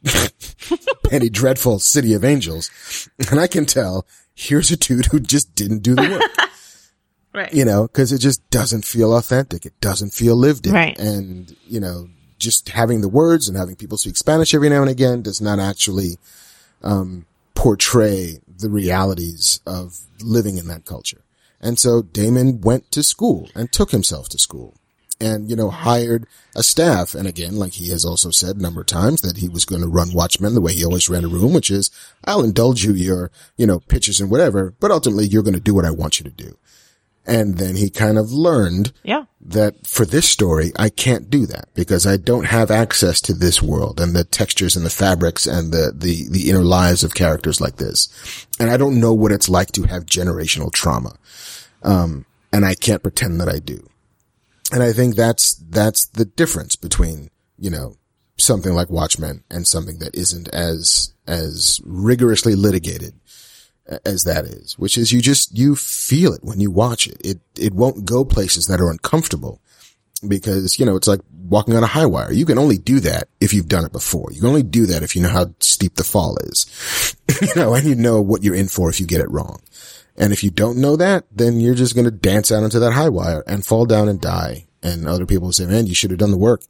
Penny Dreadful City of Angels and I can tell here's a dude who just didn't do the work. Right. You know, cause it just doesn't feel authentic. It doesn't feel lived in. Right. And, you know, just having the words and having people speak Spanish every now and again does not actually, um, portray the realities of living in that culture. And so Damon went to school and took himself to school and, you know, hired a staff. And again, like he has also said a number of times that he was going to run Watchmen the way he always ran a room, which is I'll indulge you your, you know, pitches and whatever, but ultimately you're going to do what I want you to do. And then he kind of learned yeah. that for this story, I can't do that because I don't have access to this world and the textures and the fabrics and the, the, the inner lives of characters like this. And I don't know what it's like to have generational trauma. Um, and I can't pretend that I do. And I think that's, that's the difference between, you know, something like Watchmen and something that isn't as, as rigorously litigated as that is, which is you just, you feel it when you watch it. It, it won't go places that are uncomfortable because, you know, it's like walking on a high wire. You can only do that if you've done it before. You can only do that if you know how steep the fall is, you know, and you know what you're in for if you get it wrong. And if you don't know that, then you're just going to dance out into that high wire and fall down and die. And other people will say, man, you should have done the work.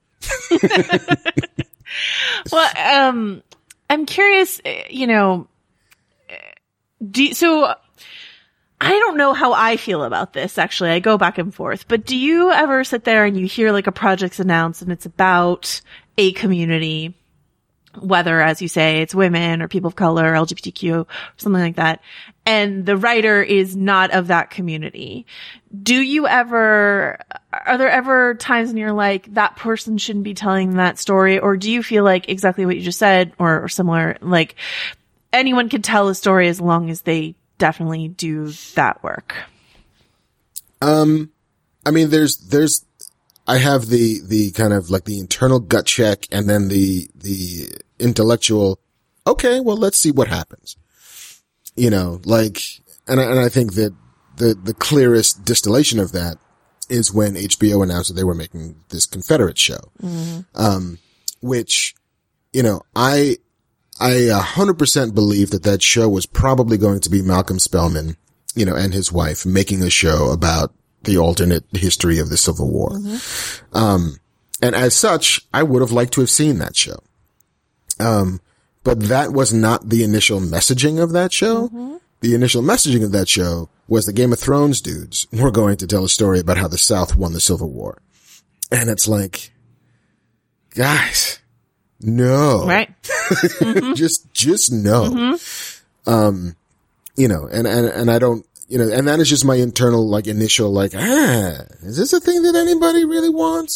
Well, um, I'm curious, you know, Do you, so I don't know how I feel about this, actually. I go back and forth. But do you ever sit there and you hear like a project's announced and it's about a community, whether, as you say, it's women or people of color, L G B T Q, or something like that, and the writer is not of that community? Do you ever, are there ever times when you're like, that person shouldn't be telling that story? Or do you feel like exactly what you just said or, or similar, like, anyone can tell a story as long as they definitely do that work? Um, I mean, there's, there's, I have the, the kind of like the internal gut check and then the, the intellectual, okay, well, let's see what happens. You know, like, and I, and I think that the, the clearest distillation of that is when H B O announced that they were making this Confederate show. Mm-hmm. Um, which, you know, I, I a hundred percent believe that that show was probably going to be Malcolm Spellman, you know, and his wife making a show about the alternate history of the Civil War. Mm-hmm. Um, and as such, I would have liked to have seen that show. Um, but that was not the initial messaging of that show. Mm-hmm. The initial messaging of that show was the Game of Thrones dudes were going to tell a story about how the South won the Civil War. And it's like, guys, no. Right. Mm-hmm. just, just no. Mm-hmm. Um, you know, and, and, and I don't, you know, and that is just my internal, like, initial, like, ah, is this a thing that anybody really wants?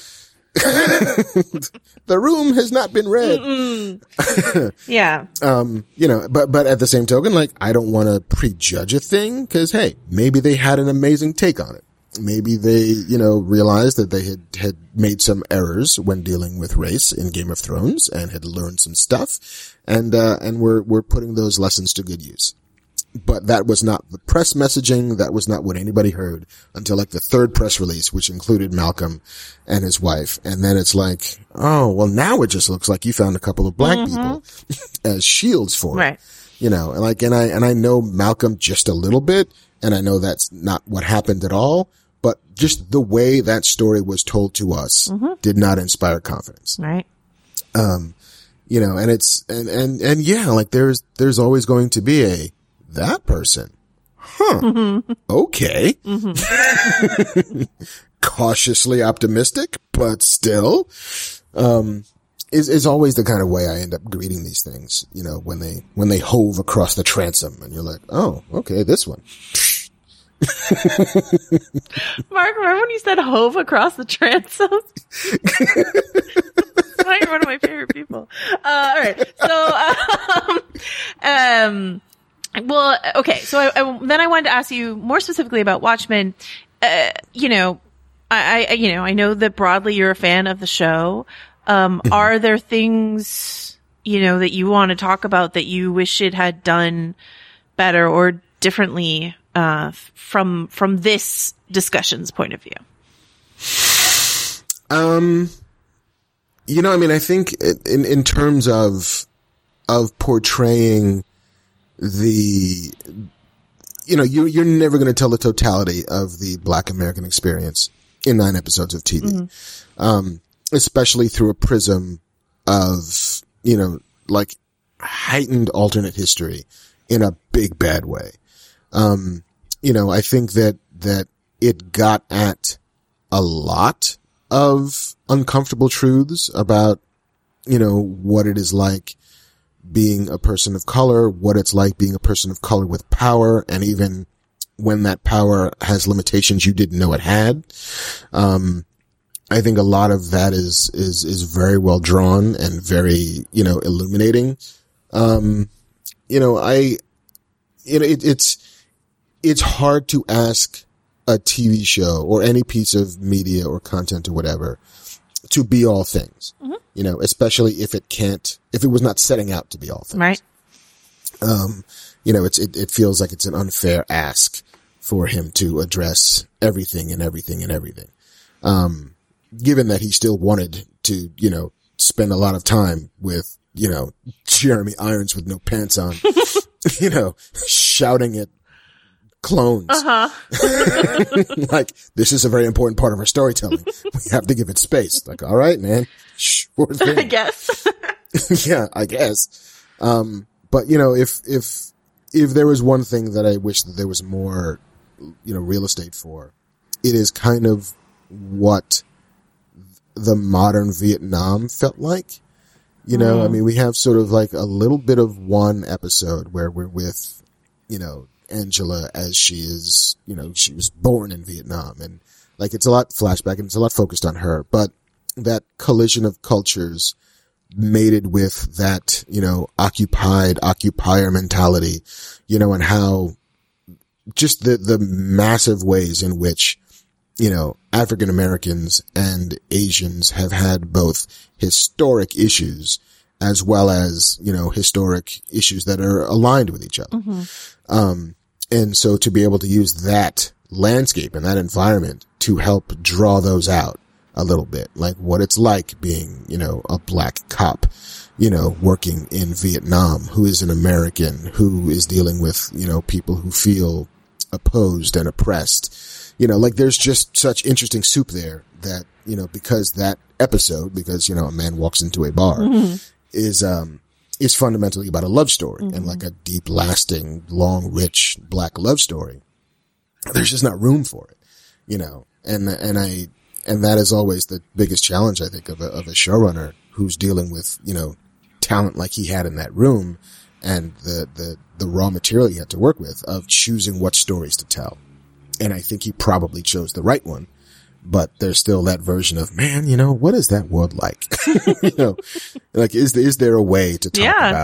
The room has not been read. Yeah. Um, you know, but, but at the same token, like, I don't want to prejudge a thing because, hey, maybe they had an amazing take on it. maybe they, you know, realized that they had, had made some errors when dealing with race in Game of Thrones and had learned some stuff and, uh, and we're, we're putting those lessons to good use. But that was not the press messaging. That was not what anybody heard until like the third press release, which included Malcolm and his wife. And then it's like, oh, well, now it just looks like you found a couple of black Mm-hmm. people as shields for Right. it. You know, and like, and I, and I know Malcolm just a little bit, and I know that's not what happened at all, but just the way that story was told to us Mhm. did not inspire confidence. Right. Um, you know, and it's, and, and, and yeah, like there's, there's always going to be a, that person. Huh. Mm-hmm. Okay. Mhm. Cautiously optimistic, but still, um, is, is always the kind of way I end up greeting these things, you know, when they, when they hove across the transom and you're like, oh, okay, this one. Mark, remember when you said hove across the transom? You're one of my favorite people. Uh, all right. So, um, um, well, okay. So I, I, then I wanted to ask you more specifically about Watchmen. Uh, you know, I, I, you know, I know that broadly you're a fan of the show. Um, are there things, you know, that you want to talk about that you wish it had done better or differently, uh, from, from this discussion's point of view? Um, you know, I mean, I think in, in terms of, of portraying the, you know, you, you're never going to tell the totality of the Black American experience in nine episodes of T V. Mm-hmm. Um, especially through a prism of, you know, like heightened alternate history in a big bad way. Um, you know, I think that, that it got at a lot of uncomfortable truths about, you know, what it is like being a person of color, what it's like being a person of color with power, and even when that power has limitations you didn't know it had. Um, I think a lot of that is, is, is very well drawn and very, you know, illuminating. Um, you know, I, you know, it, it's, it's hard to ask a T V show or any piece of media or content or whatever to be all things, mm-hmm. you know, especially if it can't, if it was not setting out to be all things. Right. Um, you know, it's, it, it feels like it's an unfair ask for him to address everything and everything and everything. Um, given that he still wanted to, you know, spend a lot of time with, you know, Jeremy Irons with no pants on, you know, shouting at clones. Uh-huh. Like, this is a very important part of our storytelling. We have to give it space. Like, all right, man. Sure thing. I guess. Yeah, I guess. Um, but you know, if, if, if there was one thing that I wish that there was more, you know, real estate for, it is kind of what the modern Vietnam felt like. You know, mm. I mean, we have sort of like a little bit of one episode where we're with, you know, Angela as she is, you know, she was born in Vietnam, and like it's a lot flashback and it's a lot focused on her, but that collision of cultures mated with that, you know, occupied, occupier mentality, you know, and how just the, the massive ways in which, you know, African Americans and Asians have had both historic issues as well as, you know, historic issues that are aligned with each other. Mm-hmm. Um, and so to be able to use that landscape and that environment to help draw those out a little bit, like what it's like being, you know, a black cop, you know, working in Vietnam, who is an American, who is dealing with, you know, people who feel opposed and oppressed. You know, like there's just such interesting soup there that, you know, because that episode, because, you know, a man walks into a bar mm-hmm. is, um, is fundamentally about a love story mm-hmm. and like a deep, lasting, long, rich black love story. There's just not room for it, you know, and, and I, and that is always the biggest challenge, I think, of a, of a showrunner who's dealing with, you know, talent like he had in that room and the, the, the raw material he had to work with of choosing what stories to tell. And I think he probably chose the right one, but there's still that version of, man, you know, what is that world like? You know, like, is there, is there a way to talk yeah. about,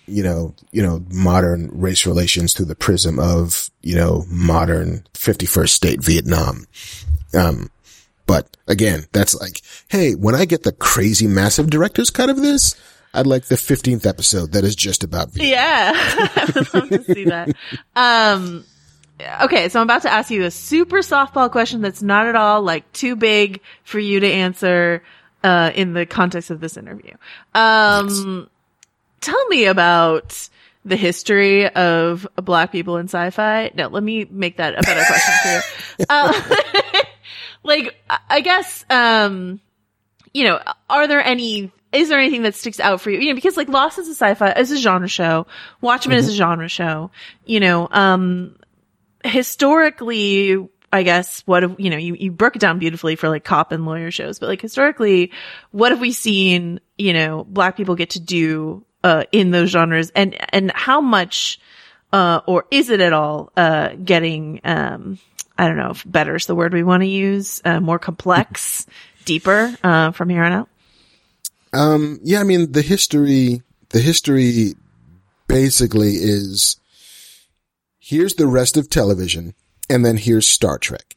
you know, you know, modern race relations through the prism of, you know, modern fifty-first state Vietnam. Um, but again, that's like, hey, when I get the crazy massive director's cut of this, I'd like the fifteenth episode that is just about Vietnam. Yeah. I would love to see that. Um, okay. So I'm about to ask you a super softball question that's not at all like too big for you to answer, uh, in the context of this interview. Um, yes. Tell me about the history of Black people in sci-fi. No, let me make that a better question for you. Uh, like, I guess, um, you know, are there any, is there anything that sticks out for you? You know, because like Lost is a sci-fi, is a genre show. Watchmen mm-hmm. is a genre show. You know, um, historically, I guess, what have, you know, you, you broke it down beautifully for like cop and lawyer shows, but like historically, what have we seen, you know, Black people get to do Uh, in those genres, and, and how much, uh, or is it at all, uh, getting, um, I don't know if better is the word we want to use, uh, more complex, deeper, uh, from here on out? Um, yeah, I mean, the history, the history basically is, here's the rest of television, and then here's Star Trek.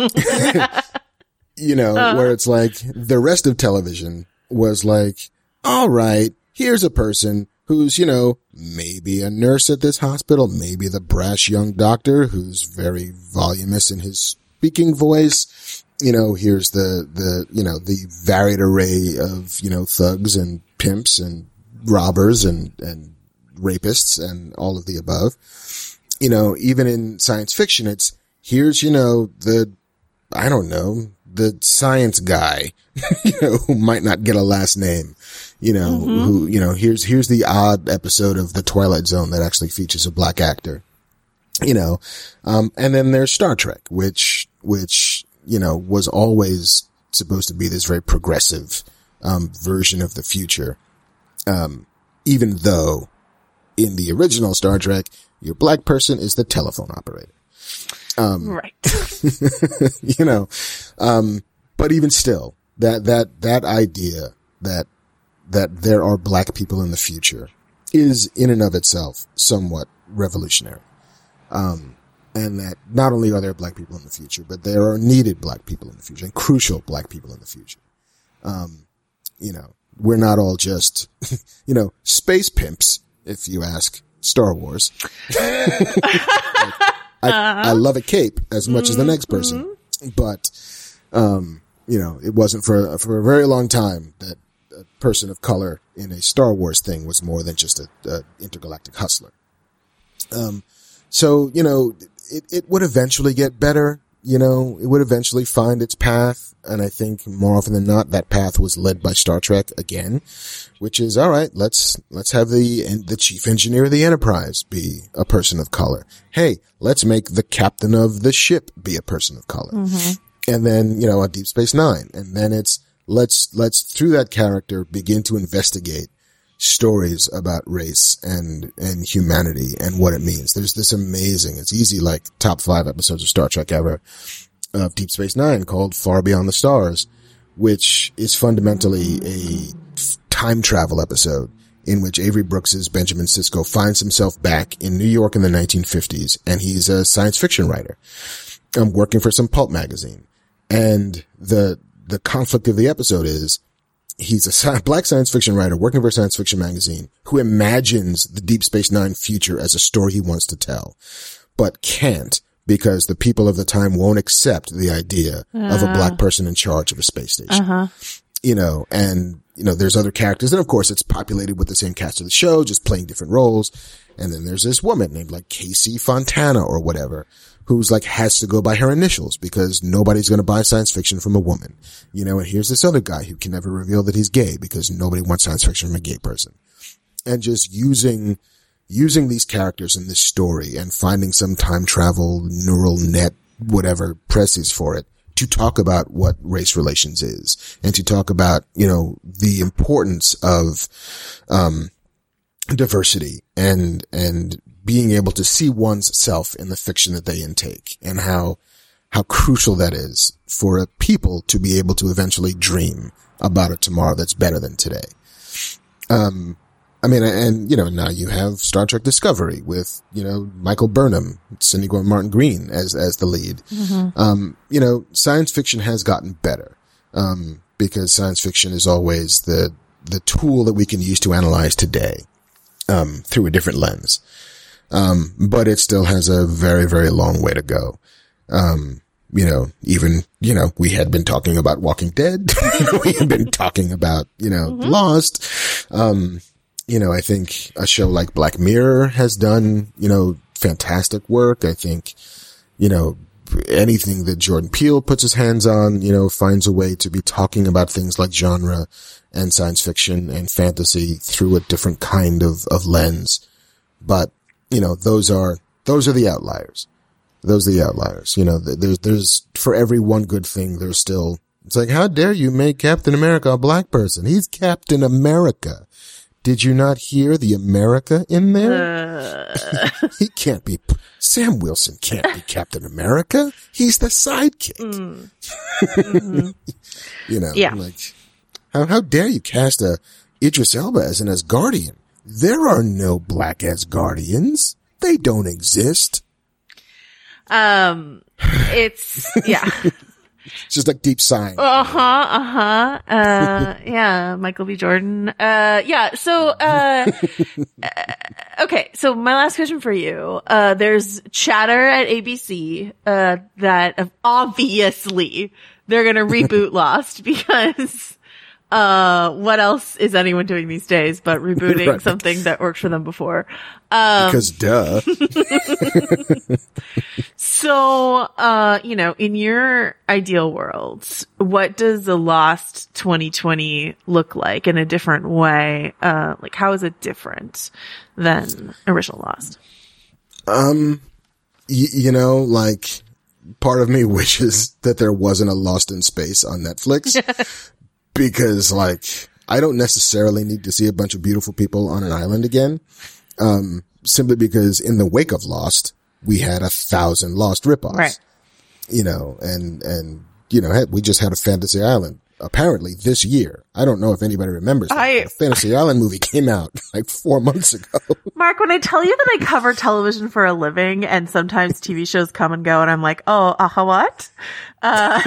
You know, uh. where it's like, the rest of television was like, all right, here's a person who's, you know, maybe a nurse at this hospital, maybe the brash young doctor who's very voluminous in his speaking voice. You know, here's the, the, you know, the varied array of, you know, thugs and pimps and robbers and, and rapists and all of the above. You know, even in science fiction, it's here's, you know, the, I don't know, the science guy, you know, who might not get a last name. You know, mm-hmm. who, you know, here's, here's the odd episode of The Twilight Zone that actually features a black actor, you know, um, and then there's Star Trek, which, which, you know, was always supposed to be this very progressive, um, version of the future. Um, even though in the original Star Trek, your black person is the telephone operator. Um, right. you know, um, but even still, that, that, that idea that, that there are black people in the future is in and of itself somewhat revolutionary. Um, and that not only are there black people in the future, but there are needed black people in the future and crucial black people in the future. Um, you know, we're not all just, you know, space pimps, if you ask Star Wars. like, I, uh-huh. I love a cape as much mm-hmm. as the next person, but, um, you know, it wasn't for, for a very long time that a person of color in a Star Wars thing was more than just a, a intergalactic hustler. Um, so, you know, it, it would eventually get better, you know, it would eventually find its path. And I think more often than not, that path was led by Star Trek again, which is, all right, let's, let's have the, the chief engineer of the Enterprise be a person of color. Hey, let's make the captain of the ship be a person of color. Mm-hmm. And then, you know, on Deep Space Nine. And then it's, let's, let's through that character begin to investigate stories about race and, and humanity and what it means. There's this amazing, it's easy, like top five episodes of Star Trek ever of Deep Space Nine called Far Beyond the Stars, which is fundamentally a time travel episode in which Avery Brooks's Benjamin Sisko finds himself back in New York in the nineteen fifties. And he's a science fiction writer, um, working for some pulp magazine. And the, the conflict of the episode is, he's a sci- black science fiction writer working for a science fiction magazine who imagines the Deep Space Nine future as a story he wants to tell, but can't because the people of the time won't accept the idea uh, of a black person in charge of a space station. Uh-huh. You know, and, you know, there's other characters. And of course, it's populated with the same cast of the show, just playing different roles. And then there's this woman named like Casey Fontana or whatever, who's like has to go by her initials because nobody's going to buy science fiction from a woman. You know, and here's this other guy who can never reveal that he's gay because nobody wants science fiction from a gay person. And just using, using these characters in this story and finding some time travel, neural net, whatever presses for it to talk about what race relations is and to talk about, you know, the importance of, um, diversity and, and being able to see one's self in the fiction that they intake and how, how crucial that is for a people to be able to eventually dream about a tomorrow that's better than today. Um, I mean, and, you know, now you have Star Trek Discovery with, you know, Michael Burnham, Cindy Gwen Martin Green as, as the lead. Mm-hmm. Um, you know, science fiction has gotten better, um, because science fiction is always the, the tool that we can use to analyze today, um, through a different lens. Um, but it still has a very, very long way to go. Um, you know, even, you know, we had been talking about Walking Dead. We had been talking about, you know, mm-hmm. Lost. Um, You know, I think a show like Black Mirror has done, you know, fantastic work. I think, you know, anything that Jordan Peele puts his hands on, you know, finds a way to be talking about things like genre and science fiction and fantasy through a different kind of, of lens. But, you know, those are, those are the outliers. Those are the outliers. You know, there's, there's, for every one good thing, there's still, it's like, how dare you make Captain America a black person? He's Captain America. Did you not hear the America in there? Uh. He can't be, Sam Wilson can't be Captain America. He's the sidekick. Mm. Mm-hmm. You know, yeah. like, how, how dare you cast a Idris Elba as an Asgardian? There are no black Asgardians. They don't exist. Um, it's, yeah. It's just like deep sighing. Uh-huh, uh-huh. Uh, yeah, Michael B. Jordan. Uh, yeah, so, uh, okay, so my last question for you. Uh, there's chatter at A B C, uh, that obviously they're gonna reboot Lost because, uh, what else is anyone doing these days but rebooting right. something that worked for them before? Um, because duh. So, uh, you know, in your ideal world, what does the Lost twenty twenty look like in a different way? Uh, like, how is it different than original Lost? Um, y- you know, like, part of me wishes that there wasn't a Lost in Space on Netflix because, like, I don't necessarily need to see a bunch of beautiful people on an island again. Um, simply because in the wake of Lost, we had a thousand Lost ripoffs. Right. You know, and, and, you know, we just had a Fantasy Island apparently this year. I don't know if anybody remembers that. I, a Fantasy Island movie came out like four months ago. Mark, when I tell you that I cover television for a living and sometimes T V shows come and go and I'm like, oh, uh, what? Uh,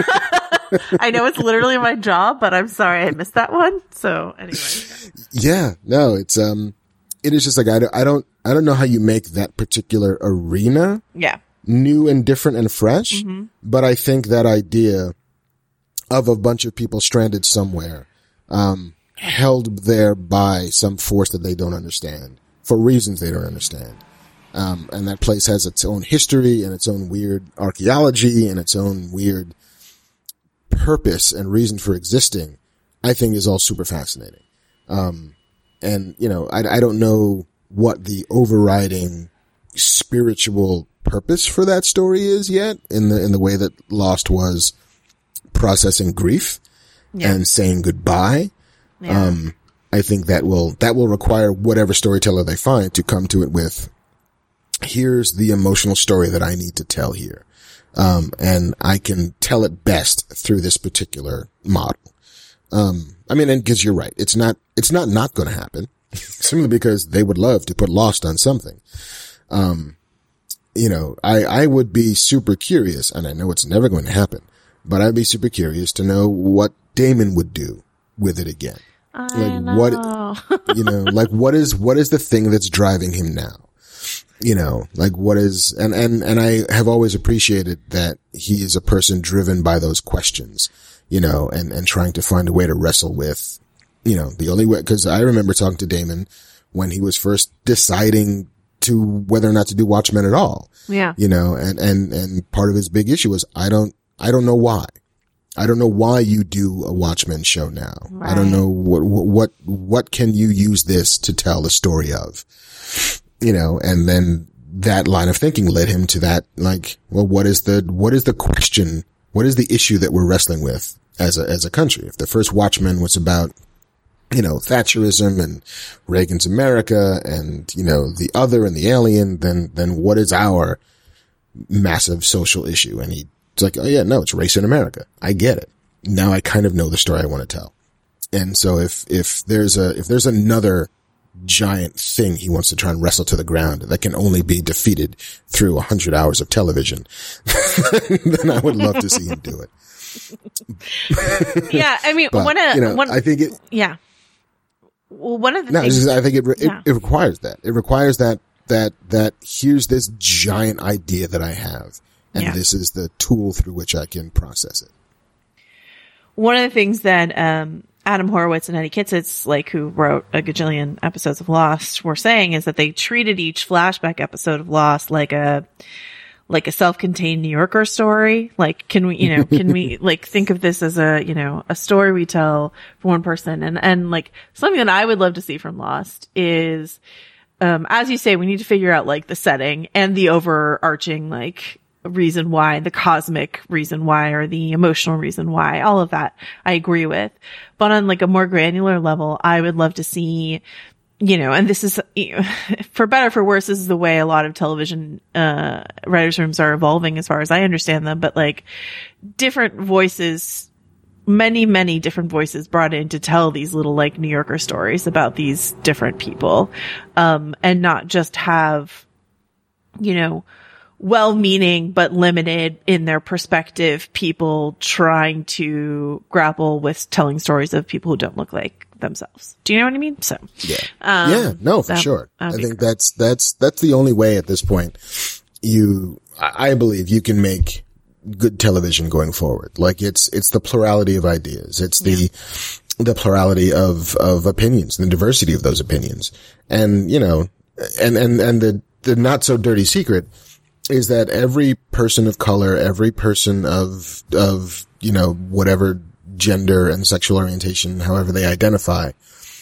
I know it's literally my job, but I'm sorry I missed that one. So anyway. Yeah, no, it's, um, it is just like, I don't, I don't, I don't know how you make that particular arena yeah. new and different and fresh, mm-hmm. but I think that idea of a bunch of people stranded somewhere, um, held there by some force that they don't understand for reasons they don't understand. Um, and that place has its own history and its own weird archaeology and its own weird purpose and reason for existing, I think is all super fascinating. Um, and, you know, I, I don't know what the overriding spiritual purpose for that story is yet in the, in the way that Lost was processing grief yeah. and saying goodbye. Yeah. Um, I think that will, that will require whatever storyteller they find to come to it with, here's the emotional story that I need to tell here. Um, and I can tell it best through this particular model. Um, I mean, and cause you're right. It's not, it's not not going to happen simply because they would love to put Lost on something. Um, you know, I, I would be super curious, and I know it's never going to happen, but I'd be super curious to know what Damon would do with it again. I like know. what, you know, like what is, what is the thing that's driving him now? You know, like what is, and, and, and I have always appreciated that he is a person driven by those questions, you know, and, and trying to find a way to wrestle with, you know, the only way, cause I remember talking to Damon when he was first deciding to whether or not to do Watchmen at all. Yeah. You know, and, and, and part of his big issue was, I don't, I don't know why. I don't know why you do a Watchmen show now. Right. I don't know what, what, what can you use this to tell the story of? You know, and then that line of thinking led him to that, like, well, what is the, what is the question? What is the issue that we're wrestling with as a, as a country? If the first Watchmen was about, you know, Thatcherism and Reagan's America and, you know, the other and the alien, then, then what is our massive social issue? And he's like, oh yeah, no, it's race in America. I get it. Now I kind of know the story I want to tell. And so if, if there's a, if there's another giant thing he wants to try and wrestle to the ground that can only be defeated through a hundred hours of television, then I would love to see him do it. Yeah, I mean, but, one of you know, one, I think it. Yeah. Well, one of the No, things just, I think it, yeah. it it requires that. It requires that that that here's this giant idea that I have, and Yeah. this is the tool through which I can process it. One of the things that um, Adam Horowitz and Eddie Kitzitz, like who wrote a gajillion episodes of Lost, were saying is that they treated each flashback episode of Lost like a like a self-contained New Yorker story. Like, can we, you know, can we like think of this as a, you know, a story we tell for one person? And, and like something that I would love to see from Lost is, um, as you say, we need to figure out like the setting and the overarching, like, reason why, the cosmic reason why, or the emotional reason why, all of that I agree with. But on like a more granular level, I would love to see, you know, and this is, for better or for worse, this is the way a lot of television, uh, writers' rooms are evolving as far as I understand them, but like different voices, many, many different voices brought in to tell these little like New Yorker stories about these different people, um, and not just have, you know, well-meaning but limited in their perspective people trying to grapple with telling stories of people who don't look like themselves. Do you know what I mean? So yeah, um, yeah, no, for that, sure. that I would be think great. that's that's that's the only way at this point. You, I I believe, you can make good television going forward. Like it's it's the plurality of ideas. It's the yeah. the plurality of of opinions, the diversity of those opinions, and you know, and and and the the not so dirty secret is that every person of color, every person of of you know whatever gender and sexual orientation, however they identify,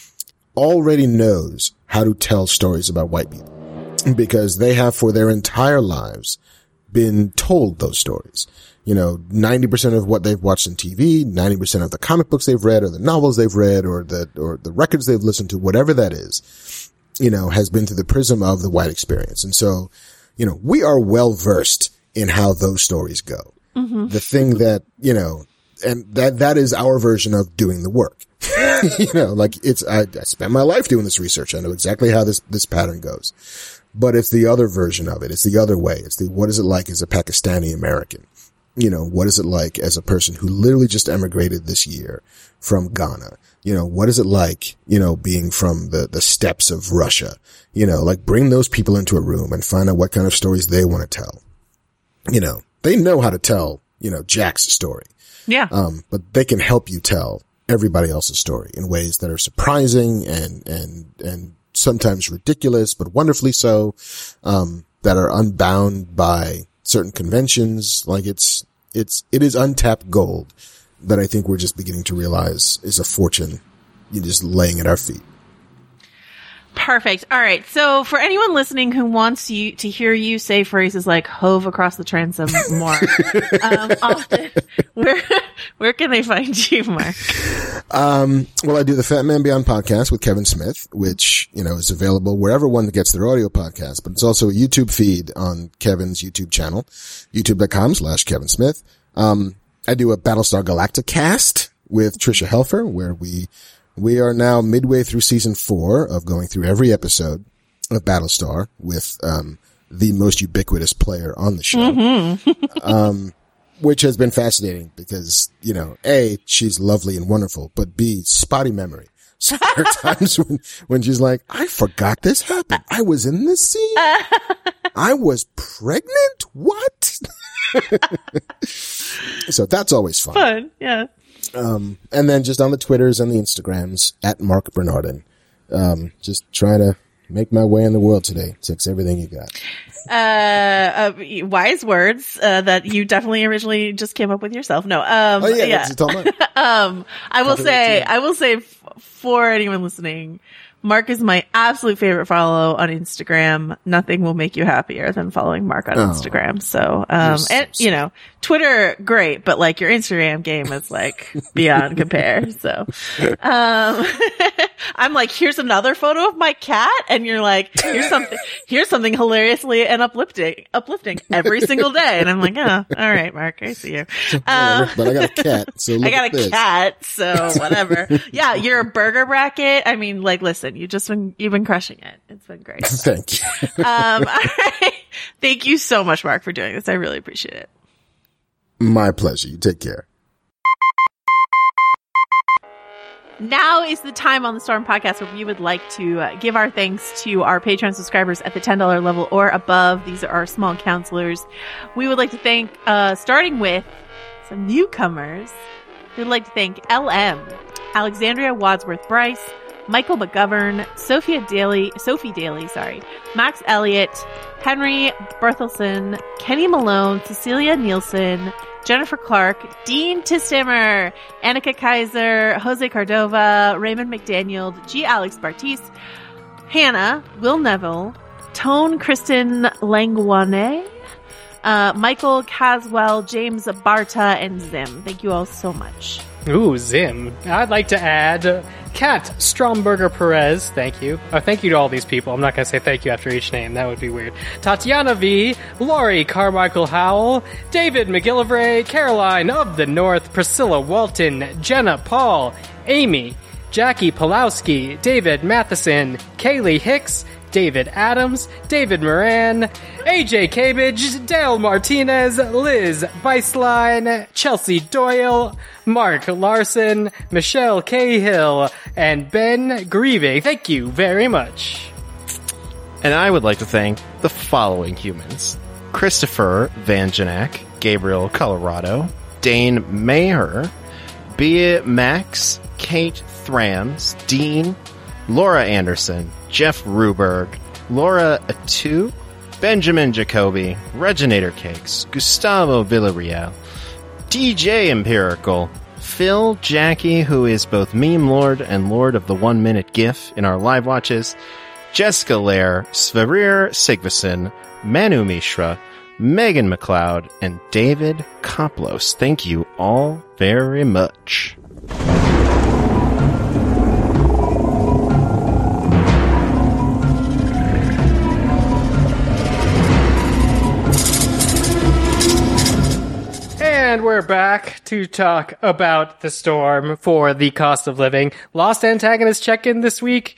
already knows how to tell stories about white people because they have for their entire lives been told those stories. You know, ninety percent of what they've watched on T V, ninety percent of the comic books they've read or the novels they've read or the, or the records they've listened to, whatever that is, you know, has been through the prism of the white experience. And so, you know, we are well versed in how those stories go. Mm-hmm. The thing that, you know, and that, that is our version of doing the work. You know, like it's, I, I spent my life doing this research. I know exactly how this, this pattern goes, but it's the other version of it. It's the other way. It's the, what is it like as a Pakistani American? You know, what is it like as a person who literally just emigrated this year from Ghana? You know, what is it like, you know, being from the, the steppes of Russia? You know, like bring those people into a room and find out what kind of stories they want to tell. You know, they know how to tell, you know, Jack's story. Yeah. Um, but they can help you tell everybody else's story in ways that are surprising and, and, and sometimes ridiculous, but wonderfully so, um, that are unbound by certain conventions. Like it's, it's, it is untapped gold that I think we're just beginning to realize is a fortune you just laying at our feet. Perfect. All right. So for anyone listening who wants you to hear you say phrases like "hove across the transom" more um, often, where where can they find you, Mark? Um, well, I do the Fat Man Beyond podcast with Kevin Smith, which, you know, is available wherever one gets their audio podcast, but it's also a YouTube feed on Kevin's YouTube channel, youtube.com slash Kevin Smith. Um, I do a Battlestar Galactica cast with Trisha Helfer, where we We are now midway through season four of going through every episode of Battlestar with, um, the most ubiquitous player on the show. Mm-hmm. um, which has been fascinating because, you know, A, she's lovely and wonderful, but B, spotty memory. So there are times when, when she's like, I forgot this happened. I was in this scene. I was pregnant. What? So that's always fun. Fun. Yeah. Um, and then just on the Twitters and the Instagrams at Mark Bernardin. Um, just trying to make my way in the world today. Takes everything you got. Uh, uh, wise words, uh, that you definitely originally just came up with yourself. No, um, oh yeah, yeah. That's all mine. um, I will Copy say, I will say f- for anyone listening, Mark is my absolute favorite follow on Instagram. Nothing will make you happier than following Mark on Oh. Instagram. So, um, so and you know, Twitter, great, but like your Instagram game is like beyond compare. So, um, I'm like, here's another photo of my cat, and you're like, here's something, here's something hilariously and uplifting, uplifting every single day, and I'm like, oh, all right, Mark, I see you. Um, but I got a cat, so look I got at a this. cat, so whatever. Yeah, you're a burger bracket. I mean, like, listen, you just been you've been crushing it. It's been great. Thank you. um, all right. Thank you so much, Mark, for doing this. I really appreciate it. My pleasure. You take care. Now is the time on the Storm Podcast where we would like to uh, give our thanks to our Patreon subscribers at the ten dollars level or above. These are our small counselors. We would like to thank, uh, starting with some newcomers. We'd like to thank L M, Alexandria Wadsworth Bryce, Michael McGovern, Sophia Daly, Sophie Daly, sorry, Max Elliott, Henry Berthelsen, Kenny Malone, Cecilia Nielsen, Jennifer Clark, Dean Tistimmer, Annika Kaiser, Jose Cordova, Raymond McDaniel, G. Alex Bartis, Hannah, Will Neville, Tone Kristen Langwane, uh, Michael Caswell, James Barta, and Zim. Thank you all so much. Ooh, Zim. I'd like to add uh, Kat Stromberger Perez. Thank you. Uh, thank you to all these people. I'm not going to say thank you after each name. That would be weird. Tatiana V, Lori Carmichael Howell, David McGillivray, Caroline of the North, Priscilla Walton, Jenna Paul, Amy, Jackie Pulowski, David Matheson, Kaylee Hicks, David Adams, David Moran, A J Cabbage, Dale Martinez, Liz Beislein, Chelsea Doyle, Mark Larson, Michelle Cahill, and Ben Grieve. Thank you very much. And I would like to thank the following humans: Christopher Vanjanak, Gabriel Colorado, Dane Maher, Bea Max, Kate Thrams, Dean, Laura Anderson, Jeff Ruberg, Laura Atu, Benjamin Jacoby, Reginator Cakes, Gustavo Villarreal, D J Empirical, Phil Jackie, who is both Meme Lord and Lord of the One Minute GIF in our live watches, Jessica Lair, Sverrir Sigvason, Manu Mishra, Megan McLeod, and David Koplos. Thank you all very much. And we're back to talk about the Storm for the cost of living. Lost antagonist check-in this week.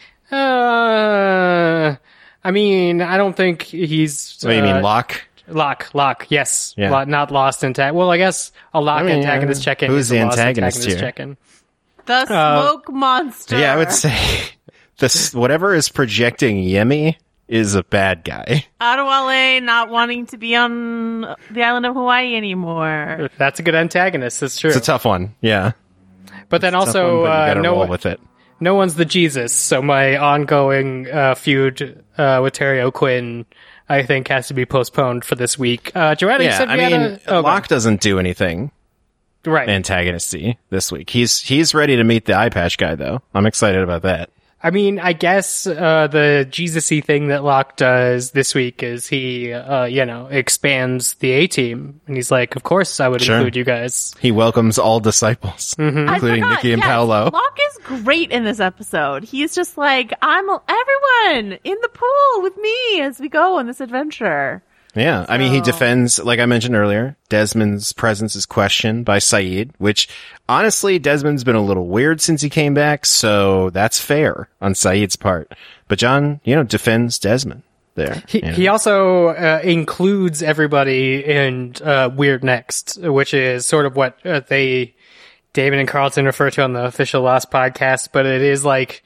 Uh, I mean, I don't think he's... What do you uh, mean, Locke? Locke, Locke, yes. Yeah. Lo- not Lost antagonist. Well, I guess a Locke I mean, antagonist uh, check-in who's is the a Lost antagonist antagonist here? check-in. The smoke monster. Yeah, I would say this, whatever is projecting Yemi is a bad guy. Adewale not wanting to be on the island of Hawaii anymore. That's a good antagonist, that's true. It's a tough one, yeah. But then It's a tough also, one, but you uh, gotta no, roll with it. no one's the Jesus, so my ongoing uh, feud uh, with Terry O'Quinn, I think, has to be postponed for this week. Uh, Joanna, you Yeah, said we I had mean, a... oh, Locke doesn't do anything right. antagonisty this week. He's he's ready to meet the eye patch guy, though. I'm excited about that. I mean, I guess uh, the Jesus-y thing that Locke does this week is he, uh, you know, expands the A-team. And he's like, of course I would Sure. include you guys. He welcomes all disciples, Mhm. I including forgot, Nikki and yes, Paolo. Locke is great in this episode. He's just like, I'm everyone in the pool with me as we go on this adventure. Yeah, I mean, he defends, like I mentioned earlier, Desmond's presence is questioned by Sayid, which, honestly, Desmond's been a little weird since he came back, so that's fair on Sayid's part. But John, you know, defends Desmond there. He, you know. he also uh, includes everybody in uh, Weird Next, which is sort of what uh, they, David and Carlton refer to on the official Lost podcast, but it is like,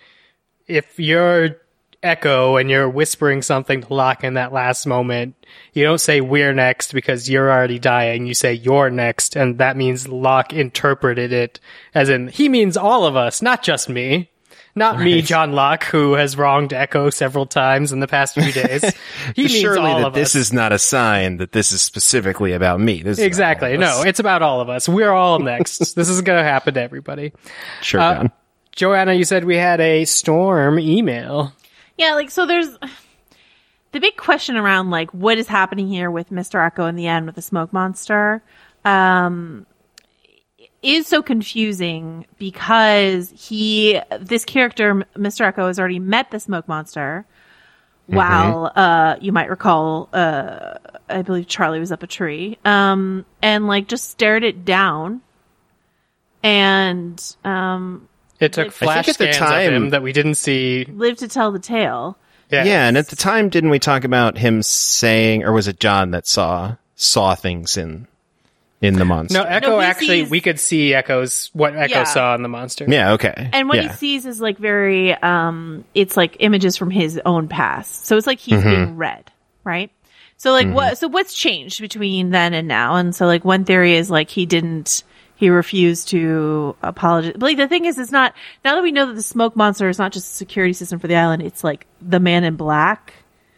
if you're Echo and you're whispering something to Locke in that last moment, you don't say we're next because you're already dying. You say you're next, and that means Locke interpreted it as in he means all of us, not just me. Not me, Right. John Locke, who has wronged Echo several times in the past few days. He means Surely all that of this us. is not a sign that this is specifically about me. This is Exactly. about all of No, us. it's about all of us. We're all next. This is going to happen to everybody. Sure, Uh, John. Joanna, you said we had a Storm email. Yeah, like, so there's the big question around, like, what is happening here with Mister Echo in the end with the smoke monster. Um, is so confusing because he, this character, Mister Echo, has already met the smoke monster. Mm-hmm. While, uh, you might recall, uh, I believe Charlie was up a tree, um, and like just stared it down. And, um, it took flash scans time, of him that we didn't see. Lived to tell the tale. Yeah. yeah, and at the time, didn't we talk about him saying, or was it John that saw saw things in in the monster? No, Echo no, actually, sees, we could see Echo's what Echo yeah. saw in the monster. Yeah, okay. And what yeah. he sees is like very, um, it's like images from his own past. So it's like he's mm-hmm. being read, right? So like mm-hmm. what? So what's changed between then and now? And so like one theory is like he didn't. He refused to apologize. But like the thing is, it's not, now that we know that the smoke monster is not just a security system for the island, it's like the man in black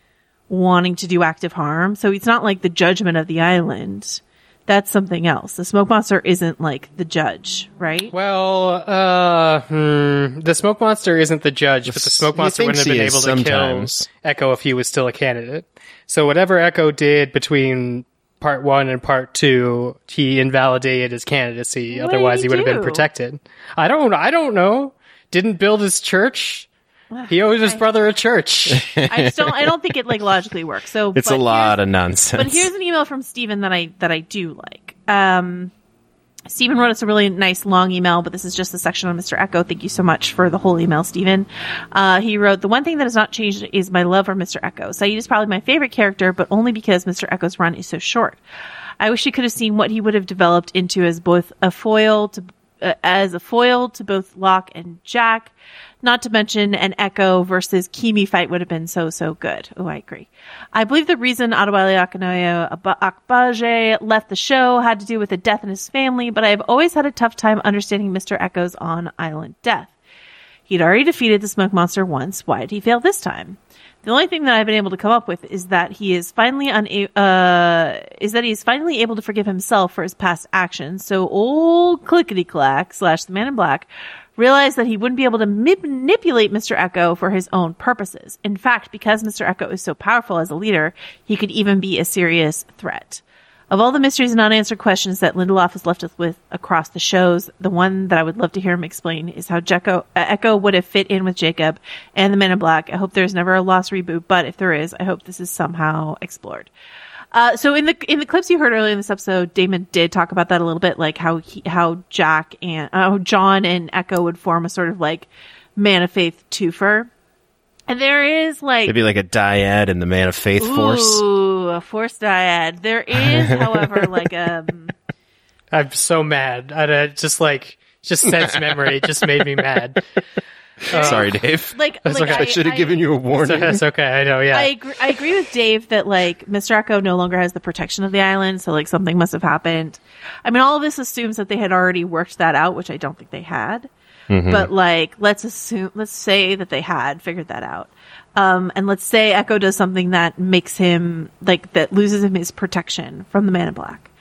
wanting to do active harm. So it's not like the judgment of the island. That's something else. The smoke monster isn't like the judge, right? Well, uh, hmm, the smoke monster isn't the judge, but the smoke monster wouldn't have been able to sometimes. kill Echo if he was still a candidate. So whatever Echo did between part one and part two, he invalidated his candidacy. What Otherwise, did he he would have been do? protected. I don't. I don't know. Didn't build his church. He owed his brother a church. I just don't. I don't think it like logically works. So it's a lot of nonsense. But here's an email from Stephen that I that I do like. Um, Stephen wrote us a really nice long email, but this is just the section on Mister Echo. Thank you so much for the whole email, Stephen. Uh, he wrote, the one thing that has not changed is my love for Mister Echo. Saeed is probably my favorite character, but only because Mister Echo's run is so short. I wish he could have seen what he would have developed into as both a foil to, uh, as a foil to both Locke and Jack. Not to mention an Echo versus Kimi fight would have been so, so good. Oh, I agree. I believe the reason Adewale Akinoye Agbaje left the show had to do with the death in his family, but I have always had a tough time understanding Mister Echo's on-island death. He'd already defeated the smoke monster once. Why did he fail this time? The only thing that I've been able to come up with is that he is finally una- uh, is that he is finally able to forgive himself for his past actions. So old Clickety Clack slash the Man in Black realized that he wouldn't be able to manipulate Mister Echo for his own purposes. In fact, because Mister Echo is so powerful as a leader, he could even be a serious threat. Of all the mysteries and unanswered questions that Lindelof has left us with across the shows, the one that I would love to hear him explain is how Jekko, uh, Echo would have fit in with Jacob and the Men in Black. I hope there's never a Lost reboot, but if there is, I hope this is somehow explored. Uh, so in the in the clips you heard earlier in this episode, Damon did talk about that a little bit, like how he, how Jack and uh, John and Echo would form a sort of like Man of Faith twofer. And there is like maybe like a dyad in the Man of Faith ooh, force. Ooh, a force dyad. There is, however, like um. I'm so mad. I uh, just like just sense memory just made me mad. Uh, Sorry, Dave. Like, That's like okay. I, I should have given you a warning. That's okay. I know. Yeah, I agree, I agree with Dave that like Mister Echo no longer has the protection of the island, so like something must have happened. I mean, all of this assumes that they had already worked that out, which I don't think they had. Mm-hmm. But like, let's assume, let's say that they had figured that out. Um, and let's say Echo does something that makes him like, that loses him his protection from the Man in Black.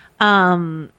Um,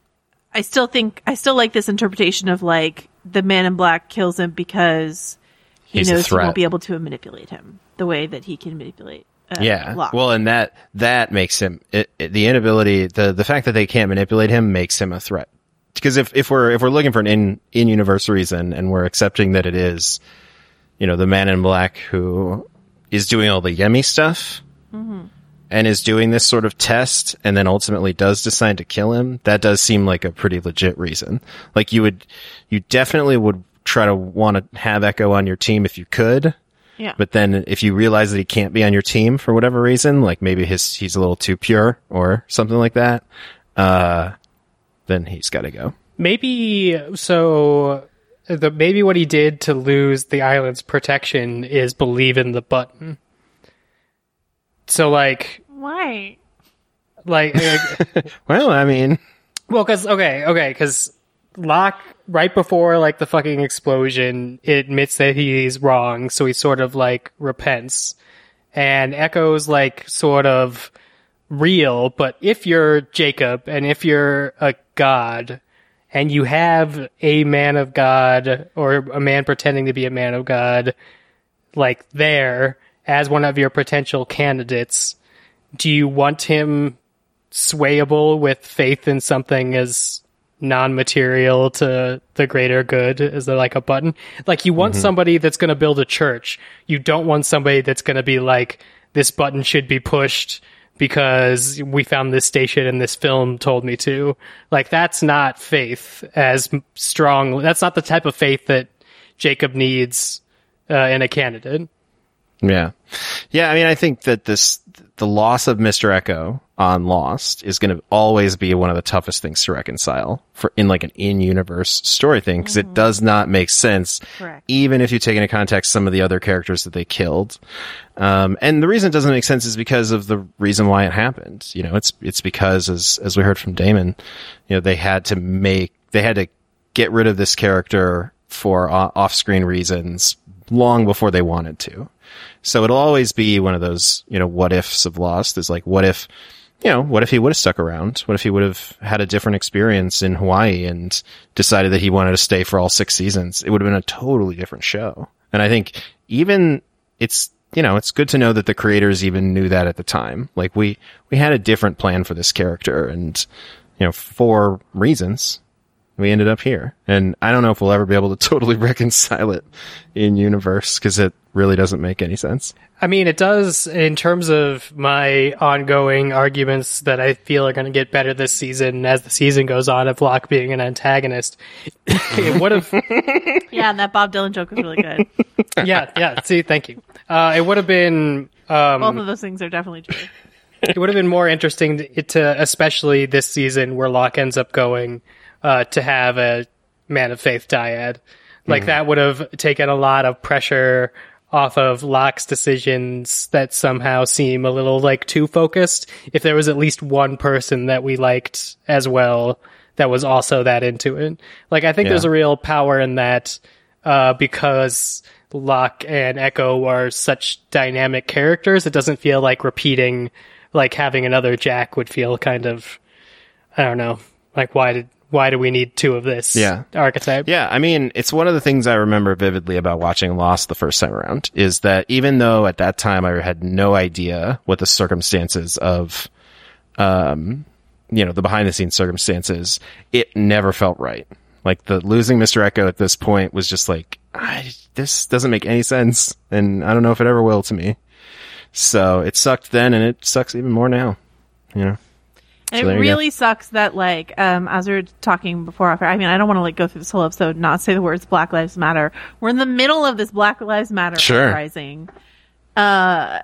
I still think, I still like this interpretation of like, the Man in Black kills him because he He's knows he won't be able to manipulate him the way that he can manipulate. Uh, yeah. Locke. Well, and that, that makes him, it, it, the inability, the, the fact that they can't manipulate him makes him a threat. Because if, if we're, if we're looking for an in, in-universe reason and we're accepting that it is, you know, the Man in Black who is doing all the Yemi stuff mm-hmm. and is doing this sort of test and then ultimately does decide to kill him, that does seem like a pretty legit reason. Like you would, you definitely would try to want to have Echo on your team if you could. Yeah. But then if you realize that he can't be on your team for whatever reason, like maybe his, he's a little too pure or something like that, uh, then he's got to go. Maybe so. The maybe what he did to lose the island's protection is believe in the button. So like why? Like, like well, I mean, well, because okay, okay, because Locke right before like the fucking explosion, it admits that he's wrong, so he sort of like repents, and Echo's like sort of real, but if you're Jacob and if you're a god and you have a man of God or a man pretending to be a man of God like there as one of your potential candidates, do you want him swayable with faith in something as non-material to the greater good. Is there like a button? Like you want Mhm. somebody that's going to build a church. You don't want somebody that's going to be like, this button should be pushed because we found this station and this film told me to. Like, that's not faith as strong. That's not the type of faith that Jacob needs uh, in a candidate. Yeah. Yeah, I mean, I think that this, the loss of Mister Echo on Lost is going to always be one of the toughest things to reconcile for in like an in-universe story thing, because mm-hmm. it does not make sense. Correct. Even if you take into context some of the other characters that they killed. Um, and the reason it doesn't make sense is because of the reason why it happened. You know, it's, it's because as, as we heard from Damon, you know, they had to make, they had to get rid of this character for uh, off-screen reasons long before they wanted to. So it'll always be one of those, you know, what ifs of Lost is like, what if, you know, what if he would have stuck around? What if he would have had a different experience in Hawaii and decided that he wanted to stay for all six seasons? It would have been a totally different show. And I think even it's, you know, it's good to know that the creators even knew that at the time. Like we, we had a different plan for this character and, you know, for reasons. We ended up here. And I don't know if we'll ever be able to totally reconcile it in universe because it really doesn't make any sense. I mean, it does in terms of my ongoing arguments that I feel are going to get better this season as the season goes on of Locke being an antagonist. It would have. Yeah, and that Bob Dylan joke was really good. yeah, yeah. See, thank you. Uh, it would have been. Um, Both of those things are definitely true. It would have been more interesting to, to, especially this season where Locke ends up going. Uh, to have a Man of Faith dyad. Like, mm-hmm. that would have taken a lot of pressure off of Locke's decisions that somehow seem a little, like, too focused. If there was at least one person that we liked as well that was also that into it. Like, I think yeah. there's a real power in that uh, because Locke and Echo are such dynamic characters, it doesn't feel like repeating, like, having another Jack would feel kind of, I don't know, like, why did... Why do we need two of this yeah. archetype? Yeah, I mean, it's one of the things I remember vividly about watching Lost the first time around, is that even though at that time I had no idea what the circumstances of, um, you know, the behind-the-scenes circumstances, it never felt right. Like, the losing Mister Echo at this point was just like, I, this doesn't make any sense, and I don't know if it ever will to me. So, it sucked then, and it sucks even more now, you know? And so it really sucks that, like, um, as we were talking before, I mean, I don't want to, like, go through this whole episode and not say the words Black Lives Matter. We're in the middle of this Black Lives Matter sure. uprising. Uh,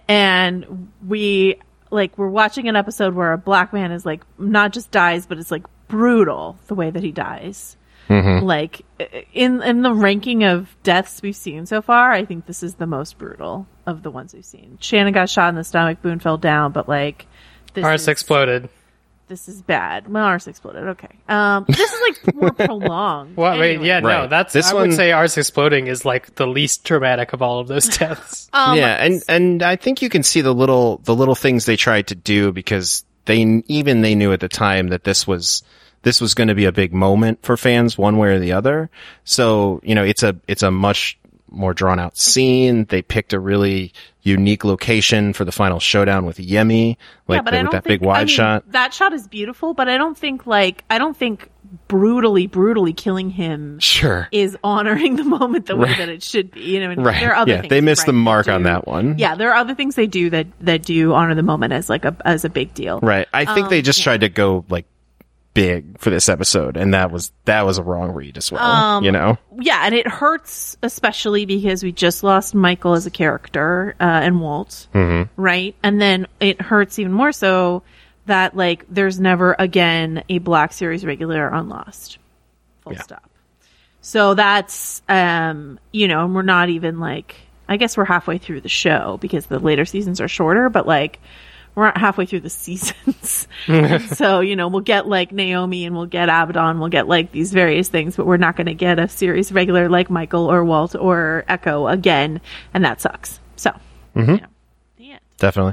and we, like, we're watching an episode where a black man is, like, not just dies, but it's, like, brutal the way that he dies. Mm-hmm. Like, in, in the ranking of deaths we've seen so far, I think this is the most brutal of the ones we've seen. Shannon got shot in the stomach, Boone fell down, but, like, this Arse is, exploded. This is bad. My arse exploded. Okay. Um, this is like more prolonged. Well, anyway. wait, yeah, right. no, that's, this I one, would say arse exploding is like the least traumatic of all of those deaths. um, yeah, and, and I think you can see the little, the little things they tried to do because they, even they knew at the time that this was, this was going to be a big moment for fans one way or the other. So, you know, it's a, it's a much more drawn out scene. They picked a really unique location for the final showdown with Yemi, like yeah, but the, I with don't that think, big wide I mean, shot. That shot is beautiful, but I don't think like I don't think brutally, brutally killing him sure. is honoring the moment the way right. that it should be. You know, and right. there are other yeah, things. They missed right, the mark do, on that one. Yeah, there are other things they do that that do honor the moment as like a as a big deal. Right. I think um, they just yeah. tried to go like big for this episode, and that was that was a wrong read as well. Um, you know. Yeah, and it hurts especially because we just lost Michael as a character uh, and Walt, mm-hmm. right? And then it hurts even more so that like there's never again a Black Series regular on Lost. Full yeah. stop. So that's um, you know, and we're not even like I guess we're halfway through the show because the later seasons are shorter, but like we're not halfway through the seasons. So, you know, we'll get like Naomi and we'll get Abaddon, we'll get like these various things, but we're not going to get a series regular like Michael or Walt or Echo again. And that sucks. So, mm-hmm. you know, the end. Definitely.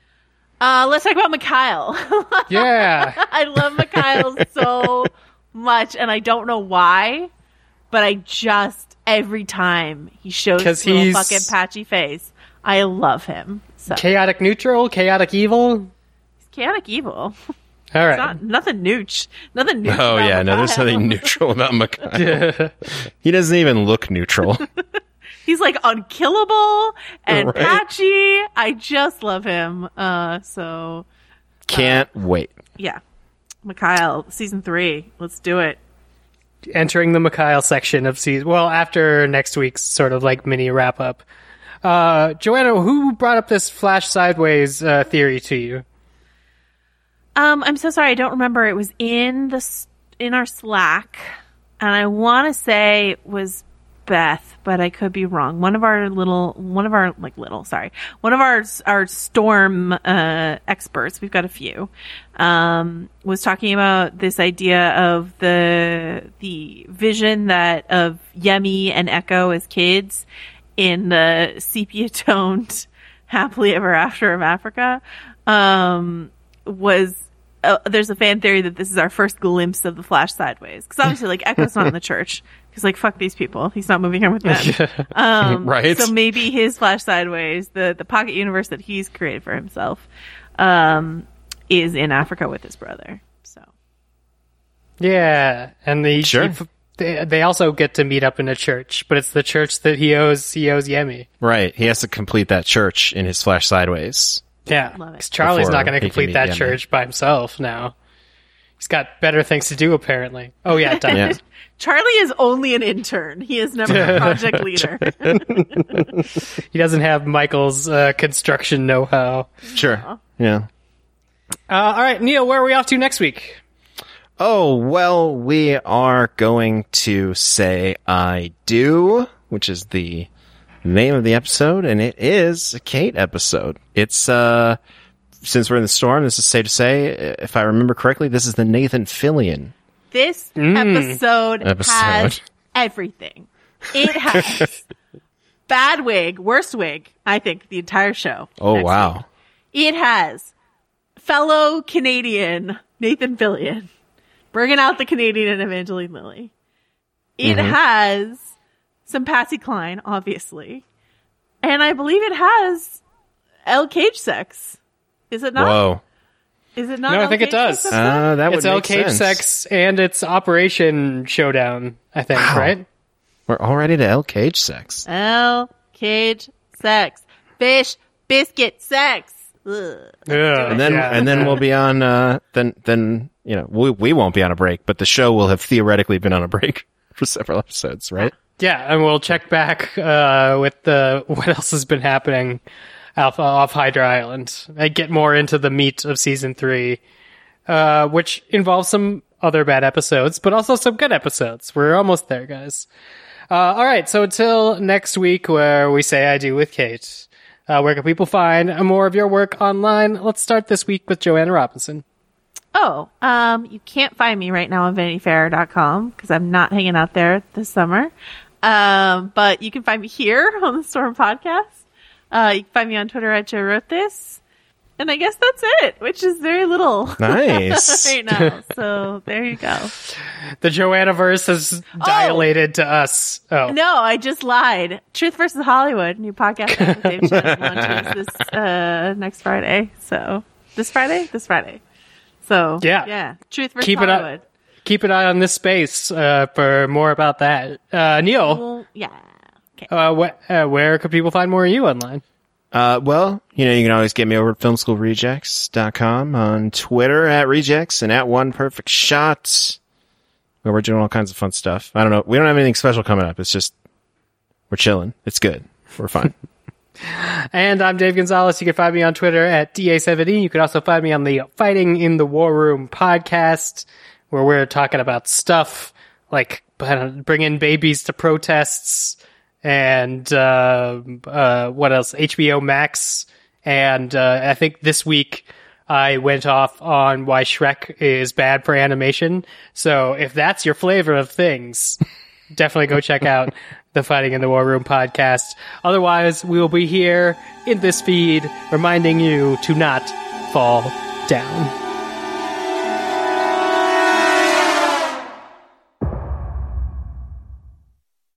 Uh, let's talk about Mikhail. Yeah. I love Mikhail so much and I don't know why, but I just, every time he shows his little he's... fucking patchy face, I love him. So. Chaotic neutral, chaotic evil. He's chaotic evil. All right. It's not, nothing nooch. Nothing nooch. Oh about yeah, no, there's Mikhail. nothing neutral about Mikhail. He doesn't even look neutral. He's like unkillable and Right. patchy. I just love him. Uh, so Can't wait. yeah, Mikhail, season three. Let's do it. Entering the Mikhail section of season. Well, after next week's sort of like mini wrap up. Uh, Joanna, who brought up this Flash Sideways uh, theory to you? Um, I'm so sorry. I don't remember. It was in the s- in our Slack, and I want to say it was Beth, but I could be wrong. One of our little, one of our like little, sorry, one of our our storm uh, experts. We've got a few. Um, was talking about this idea of the the vision that of Yemi and Echo as kids in the sepia toned happily ever after of Africa. Um, was uh, there's a fan theory that this is our first glimpse of the Flash Sideways, because obviously like Echo's not in the church, because like fuck these people, he's not moving here with them. Um, Right. So maybe his Flash Sideways, the the pocket universe that he's created for himself, um, is in Africa with his brother. So Yeah, and the Sure. he- they, they also get to meet up in a church, but it's the church that he owes he owes Yemi. Right. He has to complete that church in his Flash Sideways. Yeah, Love it. 'cause Charlie's Before not going to he can complete meet that Yemi. church by himself now. He's got better things to do, apparently. Oh yeah, done. Yeah. Charlie is only an intern. He is never a project leader. He doesn't have Michael's uh, construction know-how. Sure. Yeah. Uh, all right, Neil, where are we off to next week? Oh, well, we are going to say I do, which is the name of the episode, and it is a Kate episode. It's, uh, since we're in the storm, this is safe to say, if I remember correctly, this is the Nathan Fillion. This Mm. episode, Episode. has everything. It has bad wig, worst wig, I think, the entire show. Oh, next wow. week. It has fellow Canadian Nathan Fillion bringing out the Canadian and Evangeline Lilly. It Mhm. has some Patsy Cline, obviously. And I believe it has Elle Cage sex. Is it not? Whoa. Is it not? No, I Elle think it Cage does. sex Uh, episode? that would It's Elle make Cage sense. sex and it's Operation Showdown, I think, Wow. right? We're already to Elle Cage sex. Elle Cage sex. Fish biscuit sex. Ugh. And then, Yeah. and then we'll be on, uh, then, then, you know, we, we won't be on a break, but the show will have theoretically been on a break for several episodes, right? Yeah, and we'll check back uh, with the what else has been happening off, off Hydra Island and get more into the meat of season three, uh, which involves some other bad episodes, but also some good episodes. We're almost there, guys. Uh, all right, so until next week, where we say I do with Kate, uh, where can people find more of your work online? Let's start this week with Joanna Robinson. Oh, um, you can't find me right now on vanity fair dot com because I'm not hanging out there this summer. Um, but you can find me here on the Storm Podcast. Uh, you can find me on Twitter at Joe Wrote This. And I guess that's it, which is very little Nice. right now. So there you go. The Joanna-verse has dilated to us. Oh, No, I just lied. Truth versus Hollywood, new podcast with Dave Chen launches this uh, next Friday. So this Friday, this Friday. So Yeah. yeah. Truth versus keep it Hollywood. up. Keep an eye on this space uh, for more about that. Uh, Neil, Well, yeah. Okay. uh, wh- uh, where could people find more of you online? Uh, well, you know, you can always get me over at film school rejects dot com, on Twitter at Rejects, and at One Perfect Shot, where we're doing all kinds of fun stuff. I don't know. We don't have anything special coming up. It's just, we're chilling. It's good. We're fine. And I'm Dave Gonzalez. You can find me on Twitter at D A seventy. You can also find me on the Fighting in the War Room podcast, where we're talking about stuff like bringing babies to protests and uh, uh, what else? H B O Max. And uh, I think this week I went off on why Shrek is bad for animation. So if that's your flavor of things, definitely go check out the Fighting in the War Room podcast. Otherwise, we will be here in this feed reminding you to not fall down.